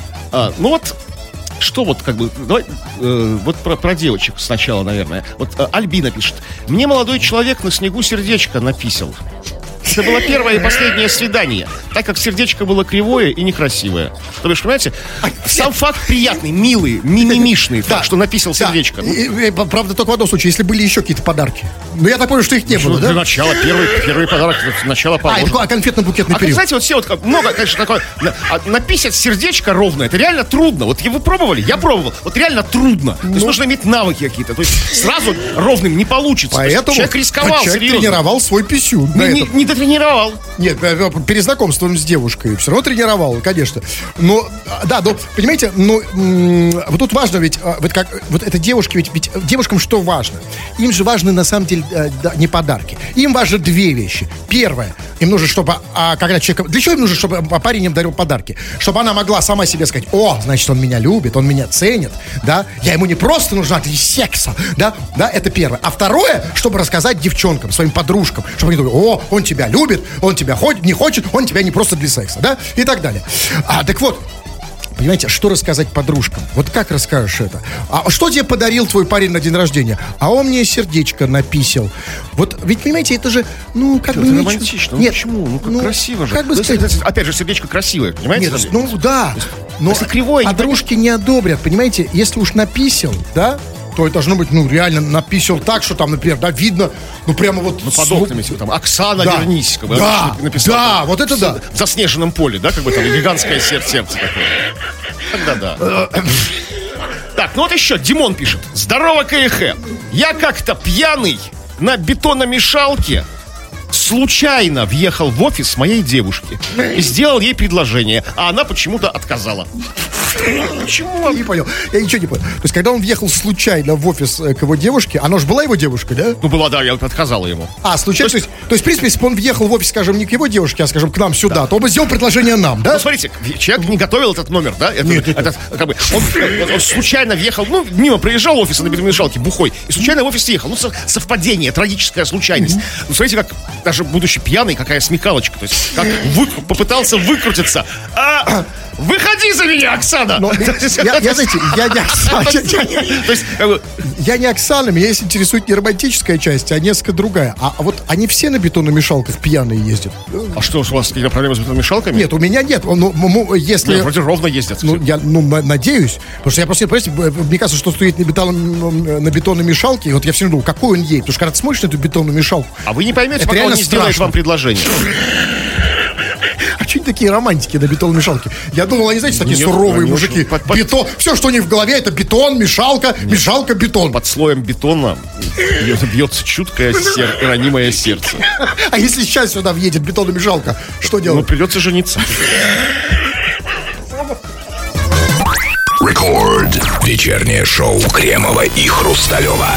А, ну вот, что вот, как бы, давай, э, вот про, про девочек сначала, наверное. Вот э, Альбина пишет. Мне молодой человек на снегу сердечко написал. Это было первое и последнее свидание, так как сердечко было кривое и некрасивое. То бишь, понимаете, сам факт приятный, милый, мимимишный, факт, что написал сердечко. Да. И, и, правда, только в одном случае, если были еще какие-то подарки. Но я так понял, что их не ну, было, для да? Для начала, первый, первый подарок, начало положено. А, это конфетно-букетный а, период. Кстати, вот все вот как, много, конечно, такое, написать сердечко ровно, это реально трудно. Вот вы пробовали? Я пробовал. Вот реально трудно. То есть ну, нужно иметь навыки какие-то. То есть сразу ровным не получится. Поэтому человек рисковал, человек серьезно. тренировал свой писюн. Не, не, не, до, тренировал. Нет, перед знакомством с девушкой все равно тренировал, конечно. Но, да, но, понимаете, ну, вот тут важно ведь, вот, как, вот это девушки, ведь, ведь девушкам что важно? Им же важны, на самом деле, не подарки. Им важно две вещи. Первое, им нужно, чтобы, а, когда человек... Для чего им нужно, чтобы парень им дарил подарки? Чтобы она могла сама себе сказать: о, значит, он меня любит, он меня ценит, да? Я ему не просто нужна для секса, да? Да, это первое. А второе, чтобы рассказать девчонкам, своим подружкам, чтобы они думали: о, он тебя любит, он тебя хоть, не хочет, он тебя не просто для секса, да? И так далее. А, так вот, понимаете, что рассказать подружкам? Вот как расскажешь это? А что тебе подарил твой парень на день рождения? А он мне сердечко написал. Вот, ведь, понимаете, это же, ну, как что, бы... Это ничего... романтично. Нет, ну, почему? Ну, как ну, красиво же. Как бы ну, сказать... это, опять же, сердечко красивое, понимаете? Нет, ну, да. Но если кривое, подружки не, не одобрят, понимаете? Если уж написал, да, то это должно быть, ну, реально написал так, что там, например, да, видно, ну, прямо вот... Ну, под окнами, типа, там, Оксана, да. вернись, как бы, да, написал, да, там, вот это в, да. В заснеженном поле, да, как бы там гигантское сердце, сердце такое. Тогда да. Так, ну вот еще Димон пишет. Здорово, КХ. Я как-то пьяный на бетономешалке случайно въехал в офис моей девушки и сделал ей предложение, а она почему-то отказала. Почему? Я не понял. Я ничего не понял. То есть, когда он въехал случайно в офис к его девушке, она же была его девушкой, да? Ну, была, да, я отказала ему. А, случайно, то есть, то есть, то есть в принципе, если бы он въехал в офис, скажем, не к его девушке, а, скажем, к нам сюда, да, то он бы сделал предложение нам, да? Ну, смотрите, человек не готовил этот номер, да? Это, нет, это, нет. Как бы, он, он случайно въехал, ну, мимо проезжал офис на бетономешалке бухой, и случайно в офис ехал. Ну, совпадение, трагическая случайность. Mm-hmm. Ну, смотрите, как даже будучи пьяный, какая смекалочка. То есть, как вы, попытался выкрутиться. А, выходи за меня, Оксана! Но, я, я, знаете, я не Оксана. То есть, я не Оксана, меня здесь интересует не романтическая часть, а несколько другая. А, а вот они все на бетономешалках пьяные ездят. А что, у вас какие-то проблемы с бетономешалками? Нет, у меня нет. Ну, если... Нет, вроде ровно ездят. Ну, я ну, надеюсь. Потому что я просто, понимаете, мне кажется, что стоит на, бетон, на бетономешалке, и вот я все равно думал, какой он едет. Потому что когда ты смотришь на эту бетономешалку... А вы не поймете, пока он не сделает вам предложение. А что они такие романтики на бетономешалке? Я думал, они, знаете, такие Нет, суровые конечно. мужики. Под, под... Бетон. Все, что у них в голове, это бетон, мешалка, Нет. мешалка, бетон. Под слоем бетона бьется чуткое сер... ранимое сердце. А если сейчас сюда въедет бетономешалка, что делать? Ну, придется жениться. Рекорд. Вечернее шоу Кремова и Хрусталева.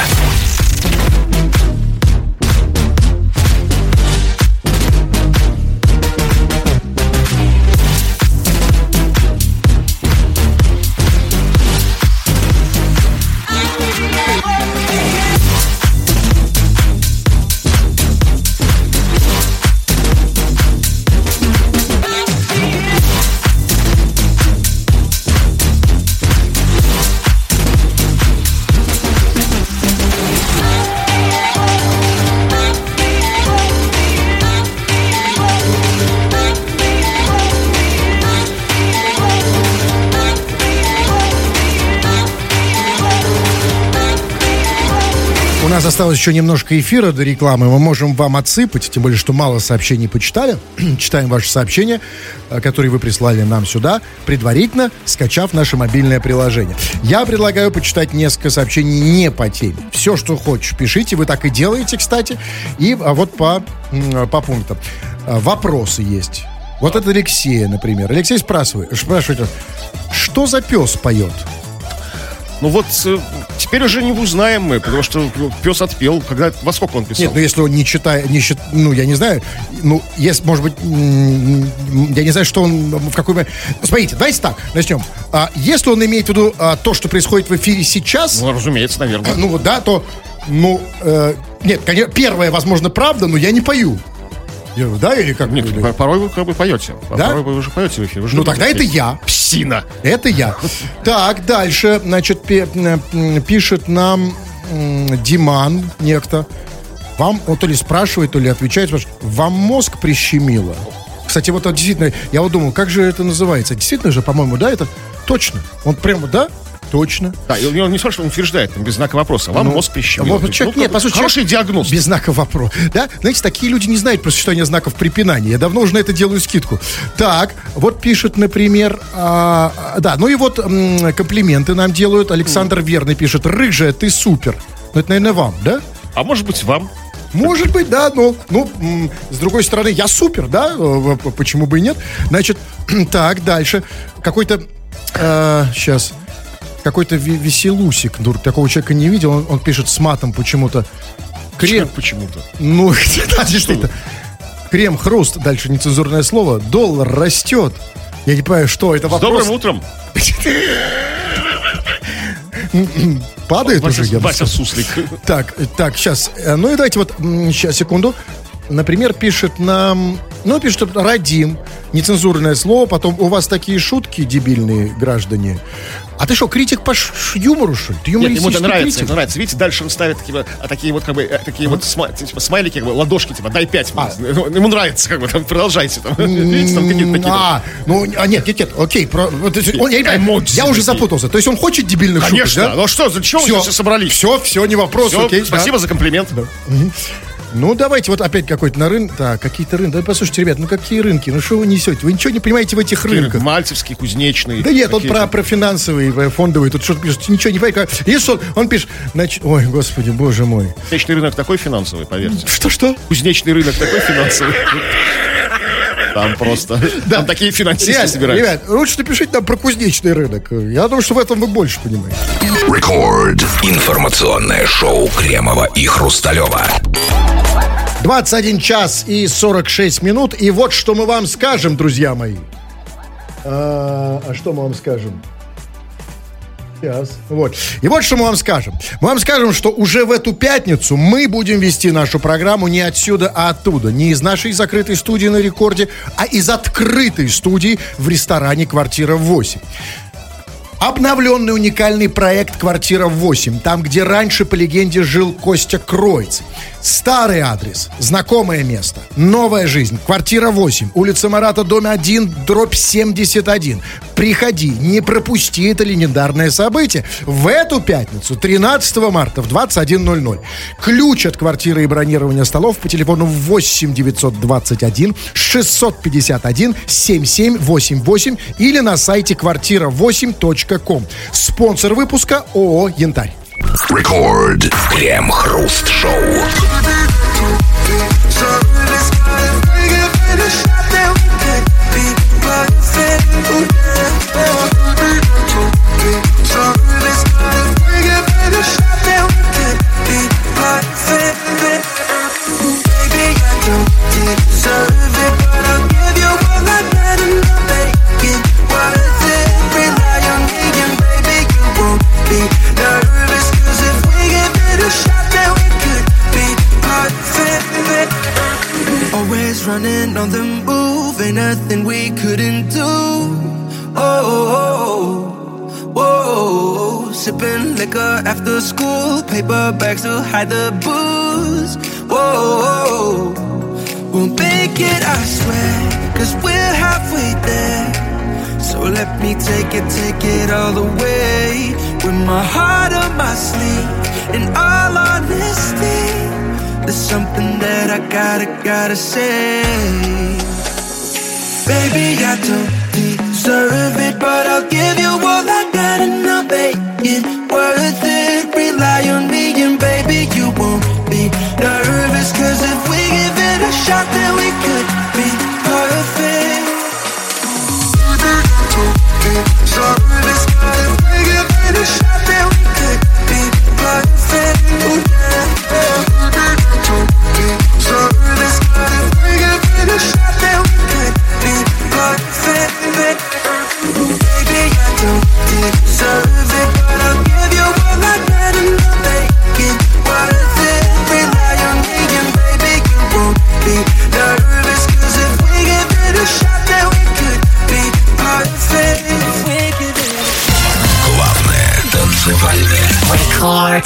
У нас осталось еще немножко эфира до рекламы. Мы можем вам отсыпать, тем более, что мало сообщений почитали. Читаем ваши сообщения, которые вы прислали нам сюда, предварительно скачав наше мобильное приложение. Я предлагаю почитать несколько сообщений не по теме. Все, что хочешь, пишите. Вы так и делаете, кстати. И вот по, по пунктам. Вопросы есть. Вот это Алексея, например. Алексей спрашивает, спрашивает, что за пес поет? Ну вот, теперь уже не узнаем мы, потому что пес отпел. Когда, во сколько он писал? Нет, ну если он не читает, не чит, ну я не знаю, ну есть, может быть, я не знаю, что он, в какой... Смотрите, давайте так, начнем. А, если он имеет в виду а, то, что происходит в эфире сейчас... Ну, разумеется, наверное. Ну вот, да, то, ну, э, нет, конечно, первое, возможно, правда, но я не пою. Да, или как? Нет, или... порой вы как бы поете. Да? Порой вы уже поете в эфире. Ну, тогда это я. Псина. Это я. Так, дальше, значит, пишет нам Диман некто. Вам, он то ли спрашивает, то ли отвечает, спрашивает, вам мозг прищемило? Кстати, вот действительно, я вот думал, как же это называется? Действительно же, по-моему, да, это точно. Он прямо, да? Точно. Да, и он не спрашивает, он утверждает, там, без знака вопроса. Вам ну, мозг прищемило. Вот, человек, ну, нет, по сути, хороший диагноз. Без знака вопроса. Да? Знаете, такие люди не знают про существование знаков препинания. Я давно уже на это делаю скидку. Так, вот пишет, например, а, да, ну и вот м, комплименты нам делают. Александр mm. Верный пишет, рыжая, ты супер. Ну, это, наверное, вам, да? А может быть, вам? Может быть, да, но, ну, м, с другой стороны, я супер, да, э, почему бы и нет. Значит, так, дальше. Какой-то, э, сейчас, какой-то ве- веселусик, дур, такого человека не видел, он, он пишет с матом почему-то. Крем, Почему-то. ну, да, действительно. Крем, хруст, дальше нецензурное слово. Доллар растет. Я не понимаю, что это С вопрос. добрым утром. Падает уже, я бы Вася сказал. Суслик. Так, так, сейчас. Ну и давайте вот, сейчас, секунду. Например, пишет нам, ну, пишет Радим, нецензурное слово, потом у вас такие шутки дебильные, граждане. А ты что, критик по ш- ш- юмору, что ли? Ты Нет, ему юмористический это нравится, критик? ему нравится. Видите, дальше он ставит такие, вот- а такие вот, как бы, э, такие вот сма- типа, смайлики, как бы, ладошки, типа, дай пять. А. Ему нравится, как бы, там, продолжайте. Там. Видите, там какие-то такие. А, ну, а нет, нет, нет, окей. Про, вот, то есть он- я, не понимаю, Эмоции я уже такие. запутался. То есть он хочет дебильных Конечно, шуток, да? ну что, зачем Всё. вы все собрались? Все, все, не вопрос, Всё, окей. спасибо да. за комплимент. Ну, давайте вот опять какой-то на рынок. Так, какие-то рынки. Да, послушайте, ребят, ну какие рынки? Ну, что вы несете? Вы ничего не понимаете в этих рынках. Мальцевский, кузнечный. Да нет, он какие-то. про, про финансовые, э, фондовые. Тут что-то пишет, ничего не понимаете. Если он, он пишет, значит, ой, господи, боже мой. Кузнечный рынок такой финансовый, поверьте. Что-что? Кузнечный рынок такой финансовый. Там просто, там такие финансисты Ребят, собираются. ребят, лучше напишите нам про кузнечный рынок. Я думаю, что в этом вы больше понимаете. Рекорд. Информационное шоу Кремова и Хрусталева. двадцать один час и сорок шесть минут. И вот что мы вам скажем, друзья мои. А, а что мы вам скажем? Сейчас. Вот. И вот что мы вам скажем. Мы вам скажем, что уже в эту пятницу мы будем вести нашу программу не отсюда, а оттуда. Не из нашей закрытой студии на Рекорде, а из открытой студии в ресторане «Квартира восемь». Обновленный уникальный проект «Квартира восемь», там, где раньше, по легенде, жил Костя Кроиц. Старый адрес, знакомое место, новая жизнь. «Квартира восемь», улица Марата, дом один, дробь семьдесят один. Приходи, не пропусти это легендарное событие. В эту пятницу, тринадцатого марта в двадцать один ноль ноль. Ключ от квартиры и бронирования столов по телефону восемь девятьсот двадцать один шестьсот пятьдесят один семьдесят семь восемьдесят восемь или на сайте квартира восемь точка ком. Спонсор выпуска ООО «Янтарь». Рекорд. Крем-хруст-шоу. Always running on the move, ain't nothing we couldn't do. Oh, oh, oh, oh. Sipping liquor after school, paper bags to hide the booze. Whoa, we'll make it, I swear, cause we're halfway there. So let me take it, take it all the way. With my heart on my sleeve, in all honesty, there's something that I gotta, gotta say. Baby, I don't deserve it, but I'll give you all I got and I'll make it worth it. Rely on me and baby, you won't be nervous, cause if we give it a shot, then we could be perfect. Service, if we give it a shot, then we could be perfect. Ooh, yeah. Service, if we give it a shot, then we could be perfect. Baby, I don't deserve it, but I'll give you all I got and I'll make it worth it. Rely on me and baby, you won't be nervous, cause if we give it a shot, then we could be perfect. If we give it a shot. Главное танцевальное. Рекорд.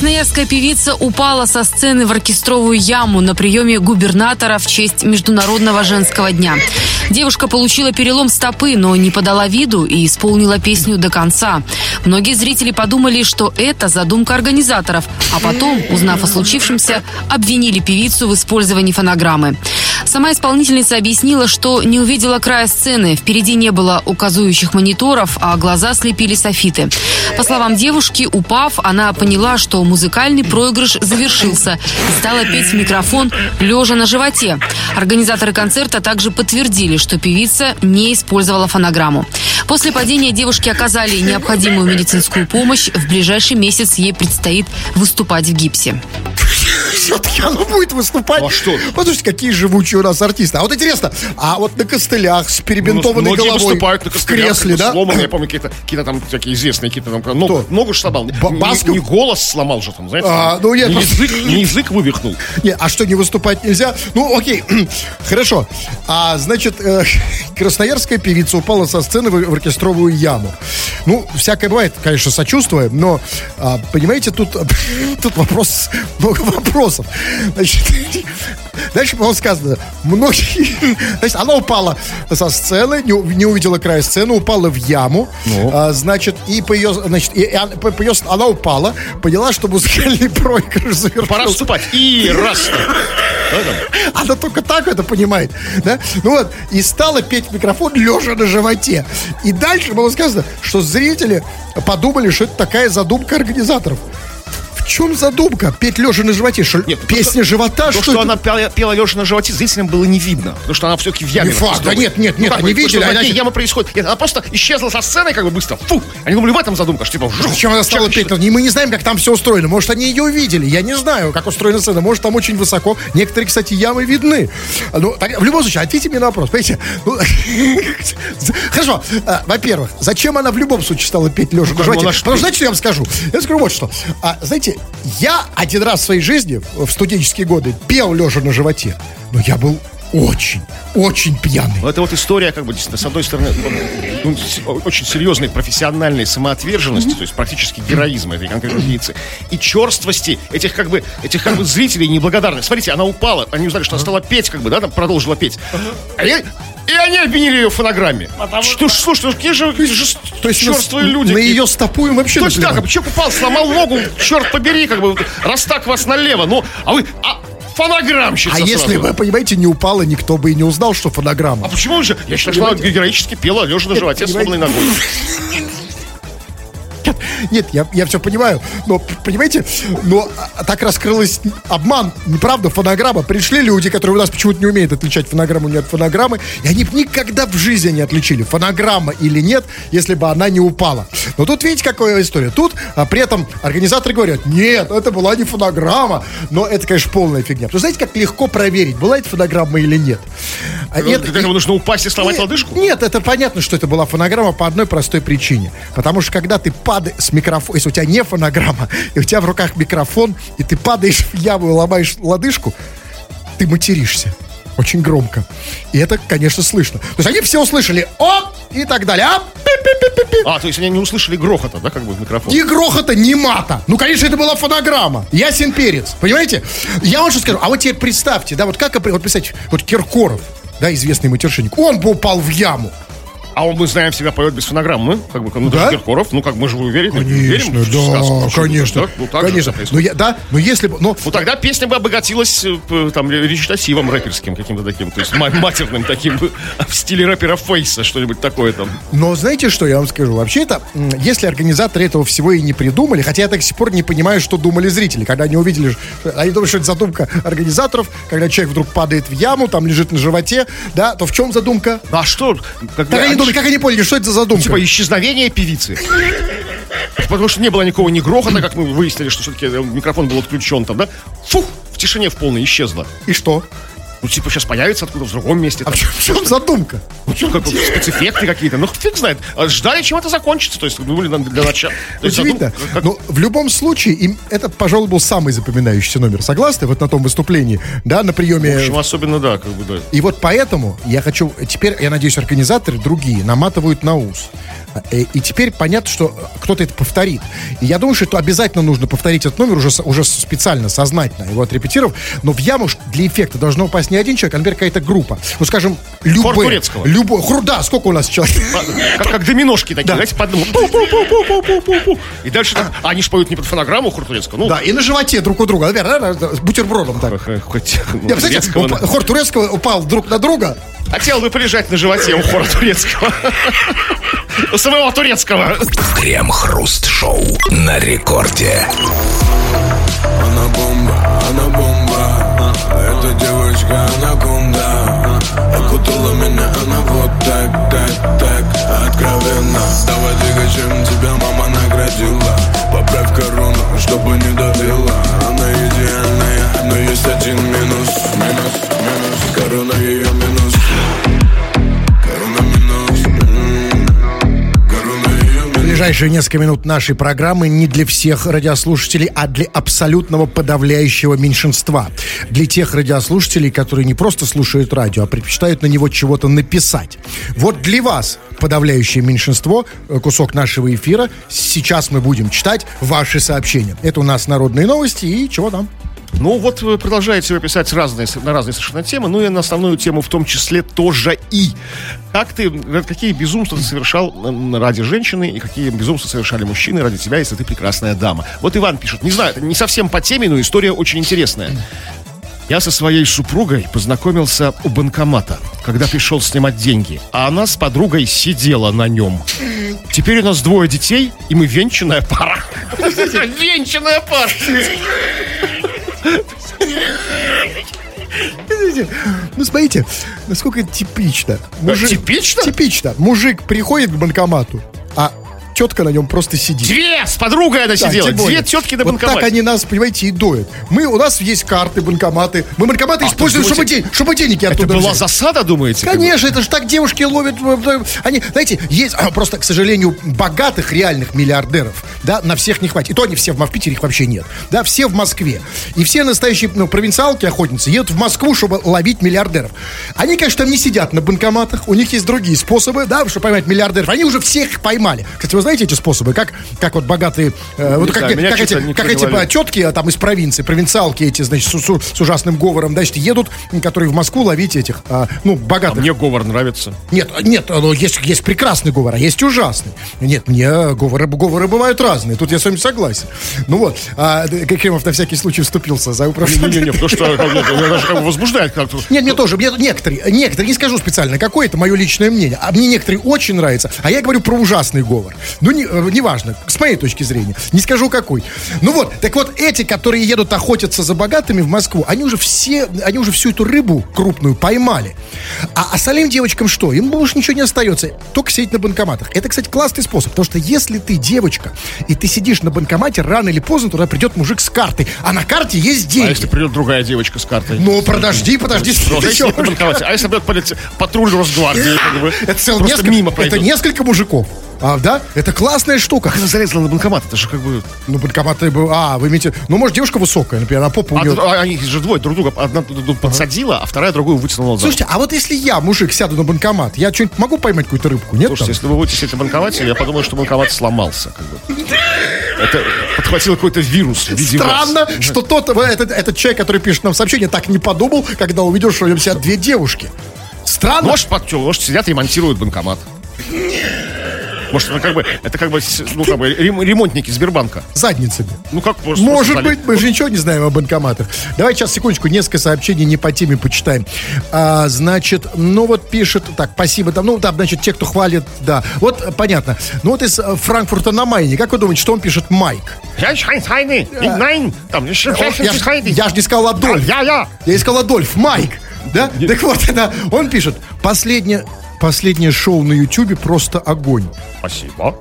Красноярская певица упала со сцены в оркестровую яму на приеме губернатора в честь Международного женского дня. Девушка получила перелом стопы, но не подала виду и исполнила песню до конца. Многие зрители подумали, что это задумка организаторов, а потом, узнав о случившемся, обвинили певицу в использовании фонограммы. Сама исполнительница объяснила, что не увидела края сцены, впереди не было указующих мониторов, а глаза слепили софиты. По словам девушки, упав, она поняла, что музыкальный проигрыш завершился и стала петь в микрофон, лежа на животе. Организаторы концерта также подтвердили, что певица не использовала фонограмму. После падения девушке оказали необходимую медицинскую помощь. В ближайший месяц ей предстоит выступать в гипсе. Все-таки она будет выступать. А что? Послушайте, какие живучие у нас артисты. А вот интересно, а вот на костылях с перебинтованной ну, головой выступают на в костылях, кресле, да? Сломанные, я помню, какие-то, какие-то там такие известные, какие-то там ногу, ногу же сломал. Басков? Не, не голос сломал же там, знаете? А, ну, нет, не, просто... язык, не язык вывихнул. Не, а что, не выступать нельзя? Ну, окей, хорошо. А, значит, э, красноярская певица упала со сцены в, в оркестровую яму. Ну, всякое бывает, конечно, сочувствуем, но, а, понимаете, тут, тут вопрос, много вопросов. Значит, дальше было сказано, многие... Значит, она упала со сцены, не, не увидела края сцены, упала в яму. Ну. А, значит, и по ее... Значит, и, и, по, по ее, она упала, поняла, что музыкальный проигрыш завершился. Пора вступать. И раз. Она только так это понимает, да? Ну вот, и стала петь в микрофон, лежа на животе. И дальше было сказано, что зрители подумали, что это такая задумка организаторов. В чем задумка? Петь лежа на животе? Что, Нет, песня то, живота? То, что, что это? она пела, пела лежа на животе, зрителям было не видно. Потому что она все-таки в яме. Не факт, да нет, нет, нет, ну, они видели. Что, она... яма происходит. Нет, она просто исчезла со сцены как бы быстро. Фу! Они думали, в этом задумка. Что, типа, жух, зачем она стала петь? И мы не знаем, как там все устроено. Может, они ее увидели. Я не знаю, как устроена сцена. Может, там очень высоко. Некоторые, кстати, ямы видны. Ну, так, в любом случае, ответьте мне на вопрос. Понимаете? Ну, хорошо. А, во-первых, зачем она в любом случае стала петь лежа на животе? Потому что, знаете, что я вам скажу? Я скажу вот что. А, знаете, я один раз в своей жизни, в студенческие годы, пел лежа на животе. Но я был очень, очень пьяный. Это вот история, как бы, с одной стороны, ну, очень серьезной профессиональной самоотверженности, mm-hmm. то есть практически героизма этой конкретной певицы, и черствости этих, как бы, этих, как бы, зрителей неблагодарных. Смотрите, она упала, они узнали, что она стала петь, как бы, да, там продолжила петь. А я... И они обвинили ее в фонограмме. Потому что, что, что, какие же, же то есть черствые люди. На ее стопу им вообще точно так, как бы, человек упал, сломал ногу, черт побери, как бы, раз так вас налево, ну, а вы... А... Фонограммщица. А сразу. Если бы, понимаете, не упала, никто бы и не узнал, что фонограмма. А почему же? Я считаю, что она героически пела, лежа на животе, сломанной ногой. Нет, я, я все понимаю, но, понимаете, но так раскрылась обман, неправда, фонограмма. Пришли люди, которые у нас почему-то не умеют отличать фонограмму не от фонограммы, и они бы никогда в жизни не отличили, фонограмма или нет, если бы она не упала. Но тут, видите, какая история. Тут а, при этом организаторы говорят, нет, это была не фонограмма, но это, конечно, полная фигня. Потому что знаете, как легко проверить, была это фонограмма или нет? А ну, это, это, нужно упасть и сломать нет, лодыжку? Нет, это понятно, что это была фонограмма по одной простой причине. Потому что когда ты падаешь с микрофона, если у тебя не фонограмма, и у тебя в руках микрофон, и ты падаешь в яму и ломаешь лодыжку, ты материшься очень громко. И это, конечно, слышно. То есть они все услышали «оп» и так далее. «Оп, пи-пи-пи-пи-пи». А, то есть они не услышали грохота, да, как бы в микрофон? Ни грохота, ни мата. Ну, конечно, это была фонограмма. Ясен перец, понимаете? Я вам что скажу. А вот теперь представьте, да, вот как, вот представьте, вот Киркоров, да, известный матершинник, он бы упал в яму. А он, мы знаем, себя поет без фонограммы, как бы, ну, да? Киркоров, ну, как мы же уверены, конечно, верим, да, сказку, конечно, да? Ну, так конечно, же, но я, да, но если бы, но... Ну, тогда песня бы обогатилась, там, речитативом рэперским каким-то таким, то есть матерным таким, в стиле рэпера Фейса, что-нибудь такое там. Но знаете, что я вам скажу? Вообще-то, если организаторы этого всего и не придумали, хотя я до сих пор не понимаю, что думали зрители, когда они увидели, они думали, что это задумка организаторов, когда человек вдруг падает в яму, там лежит на животе, да, то в чем задумка? А что? Как, так они думали, как они поняли, что это за задумка? Типа исчезновение певицы. Потому что не было никакого ни грохота, как мы выяснили, что все-таки микрофон был отключен там, да? Фух, в тишине в полной исчезла. И что? Ну, типа, сейчас появится откуда в другом месте. А там. в чем, в чем задумка? Ну, что, как, спецэффекты какие-то. Ну, фиг знает. А ждали, чем это закончится. То есть, думали для начала. То есть, Удивительно. задум- как- Но в любом случае, им это, пожалуй, был самый запоминающийся номер. Согласны? Вот на том выступлении, да, на приеме. В общем, особенно, да, как бы, да. И вот поэтому я хочу... Теперь, я надеюсь, организаторы другие наматывают на ус. И, и теперь понятно, что кто-то это повторит. И я думаю, что это обязательно нужно повторить этот номер уже, уже специально, сознательно, его отрепетировав. Но в яму для эффекта должно упасть не один человек, а, например, какая-то группа. Ну, скажем, любой... Хор турецкого. Любой... Хор, да, сколько у нас человек? Как, как доминошки такие, Да. знаете, по одному. Пу-пу-пу-пу-пу-пу-пу. И дальше так, а они же поют не под фонограмму хор турецкого. Ну, Да, и на животе друг у друга, наверное, да, с бутербродом так. х- хоть, ну, Я, представляете, турецкого, упа- хор турецкого упал друг на друга. Хотел бы полежать на животе у хора турецкого. У самого турецкого. Крем-хруст-шоу на рекорде. Она бомба, она бомба. Эта девочка анаконда. Окутала меня она вот так, так, так. Откровенно. Давай двигай, чем тебя мама наградила. Поправь корону, чтобы не давила. Она идеальная, но есть один минус. Минус, минус. Корона ее минус. Корона минус. М-м. Корона ее минус. Ближайшие несколько минут нашей программы не для всех радиослушателей, а для абсолютного подавляющего меньшинства. Для тех радиослушателей, которые не просто слушают радио, а предпочитают на него чего-то написать. Вот для вас, подавляющее меньшинство, э, кусок нашего эфира. Сейчас мы будем читать ваши сообщения. Это у нас народные новости и чего там? Ну вот вы продолжаете вы писать разные, на разные совершенно темы, ну и на основную тему в том числе тоже и. Как ты, какие безумства ты совершал м, ради женщины и какие безумства совершали мужчины ради тебя, если ты прекрасная дама. Вот Иван пишет, не знаю, это не совсем по теме, но история очень интересная. Я со своей супругой познакомился у банкомата, когда пришел снимать деньги, а она с подругой сидела на нем. Теперь у нас двое детей, и мы венчанная пара. Венчанная пара. Ну, смотрите, насколько это типично. Типично? Типично. Мужик приходит к банкомату, а тетка на нем просто сидит. Две! С подругой она Да, сидела. тем более. Две тетки на Вот банкомате. так они нас, понимаете, и доят. Мы, у нас есть карты, банкоматы. Мы банкоматы А, используем, то есть чтобы, день- чтобы деньги Это оттуда была взять. засада, думаете? как бы? Конечно, это же так девушки ловят. э, Они, знаете, есть а, просто, к сожалению, богатых реальных миллиардеров, да, на всех не хватит. И то они все в, в Питере, их вообще нет. Да, все в Москве. И все настоящие, ну, провинциалки, охотницы, едут в Москву, чтобы ловить миллиардеров. Они, конечно, там не сидят на банкоматах, у них есть другие способы, да, чтобы поймать миллиардеров. Они уже всех их поймали. Кстати, вы знаете эти способы? Как, как вот богатые, э, вот как, знаю, меня как эти, что-то никто как не эти ловил. а, тетки а, там из провинции, провинциалки эти, значит, с, с- с ужасным говором, значит, едут, которые в Москву ловить этих, а, ну, А богатых. мне говор нравится. Нет, нет, ну, есть, есть прекрасный говор, а есть ужасный. Нет, мне говоры, говоры бывают разные. Тут я с вами согласен. Ну вот, а, Кремов на всякий случай вступился за управление. Не-не-не, потому что как бы, меня даже как бы возбуждает как-то. Нет, мне тоже, мне некоторые, некоторые, не скажу специально, какое это мое личное мнение, а мне некоторые очень нравятся, а я говорю про ужасный говор. Ну, не, э, неважно, с моей точки зрения, не скажу какой. Ну вот, так вот, эти, которые едут охотиться за богатыми в Москву, они уже все, они уже всю эту рыбу крупную поймали. А остальным девочкам что? Им больше ничего не остается, только сидеть на банкоматах. Это, кстати, классный способ, потому что если ты девочка, и ты сидишь на банкомате, рано или поздно туда придет мужик с картой, а на карте есть деньги. А если придет другая девочка с картой? Ну, подожди, подожди, Просто еще. сидит на банкомате. А если придет полиция, патруль Росгвардии, как бы, Это целых просто несколько, мимо это пройдет. несколько мужиков. А, да? Это классная штука. Как она залезла на банкомат? Это же как бы... Ну, банкоматы бы. А, вы имеете. Ну, может, девушка высокая, например, а попа у А, нее. а они же двое друг друга. Одна тут подсадила, а вторая другую вытянула назад. Слушайте, а вот если я, мужик, сяду на банкомат, я что-нибудь могу поймать какую-то рыбку? Нет? Слушайте, там? если вы будете сидеть на банкомате, я подумаю, что банкомат сломался. Как бы. Это подхватил какой-то вирус в виде Странно, вас. что тот, э, этот, этот человек, который пишет нам сообщение, так не подумал, когда увидел, что у него сидят две девушки. Странно. Может, под, может, сидят, ремонтируют банкомат. Может, это как бы, это как бы, ну, как бы рем- ремонтники Сбербанка. Задницами. Ну, как просто... Может просто быть, мы же ничего не знаем о банкоматах. Давайте сейчас, секундочку, несколько сообщений не по теме почитаем. А, значит, ну вот пишет, так, спасибо, там, ну, там, значит, те, кто хвалит, да. Вот, э, понятно. Ну, вот из э, Франкфурта на Майне, как вы думаете, что он пишет Майк? Я ж хайны, nein, там, Он- я, ж, я ж не сказал Адольф. Я, я. Я не сказал Адольф, Майк. Да? Так вот, это, он пишет, последнее, последнее шоу на Ютубе просто огонь. Спасибо.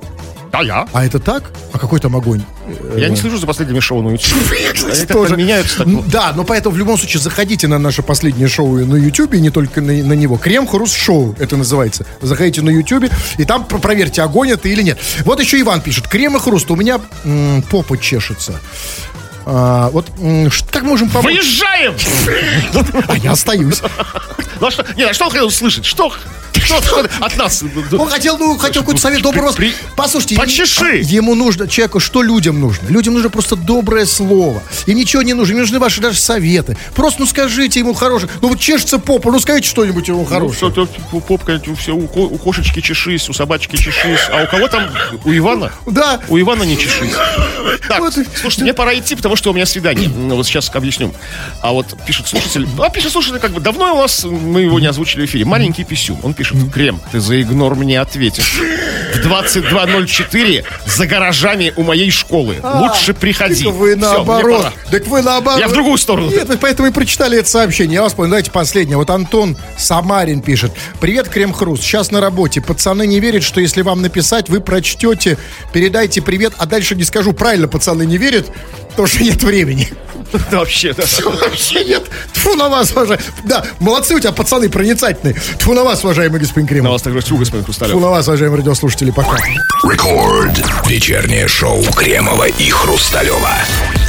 А я? А это так? А какой там огонь? Я не слежу за последними шоу на YouTube. Они как-то меняются так. Да, но поэтому в любом случае заходите на наше последнее шоу на YouTube, и не только на, на него. Крем-хруст шоу это называется. Заходите на YouTube, и там проверьте, огонь это или нет. Вот еще Иван пишет. Крем и хруст, у меня м, попа чешется. А, вот м, как можем помочь? Выезжаем! А я остаюсь. Ну а что? Нет, а что он хотел услышать? Что? Что, что от нас? Он хотел, ну, хотел какой-то совет, добрый рост. При- Послушайте, Почеши! ему нужно, человеку, что людям нужно? Людям нужно просто доброе слово. Им ничего не нужно, им нужны ваши даже советы. Просто, ну, скажите ему хорошее. Ну, вот чешется попа, ну, скажите что-нибудь ему хорошее. Ну, что-то попка, все, у, ко- у кошечки чешись, у собачки чешись. А у кого там? У Ивана? Да. У Ивана не чешись. Так, Вот. слушайте, мне пора идти, потому что у меня свидание. Ну, вот сейчас объясню. А вот пишет слушатель, а пишет слушатель, как бы, давно у вас, мы его не озвучили в эфире, маленький писюн. Он пишет, Крем, ты за игнор мне ответишь. В двадцать два ноль четыре за гаражами у моей школы. Лучше приходи. Так вы Всё, мне наоборот. пора. Так вы наоборот. Я в другую сторону. Нет, вы поэтому и прочитали это сообщение. Я вас понял. Давайте последнее. Вот Антон Самарин пишет. Привет, Крем-хруст. Сейчас на работе. Пацаны не верят, что если вам написать, вы прочтете, передайте привет. А дальше не скажу. Правильно, пацаны не верят, потому что нет времени. Да, вообще, да. Вообще нет. Тьфу на вас, уважаемый. Да, молодцы у тебя, пацаны, проницательные. Тьфу на вас, уважаемый господин Кремов. На вас также всю, господин Тьфу Хрусталев. на вас, уважаемые радиослушатели. Пока. Рекорд. Вечернее шоу Кремова и Хрусталева.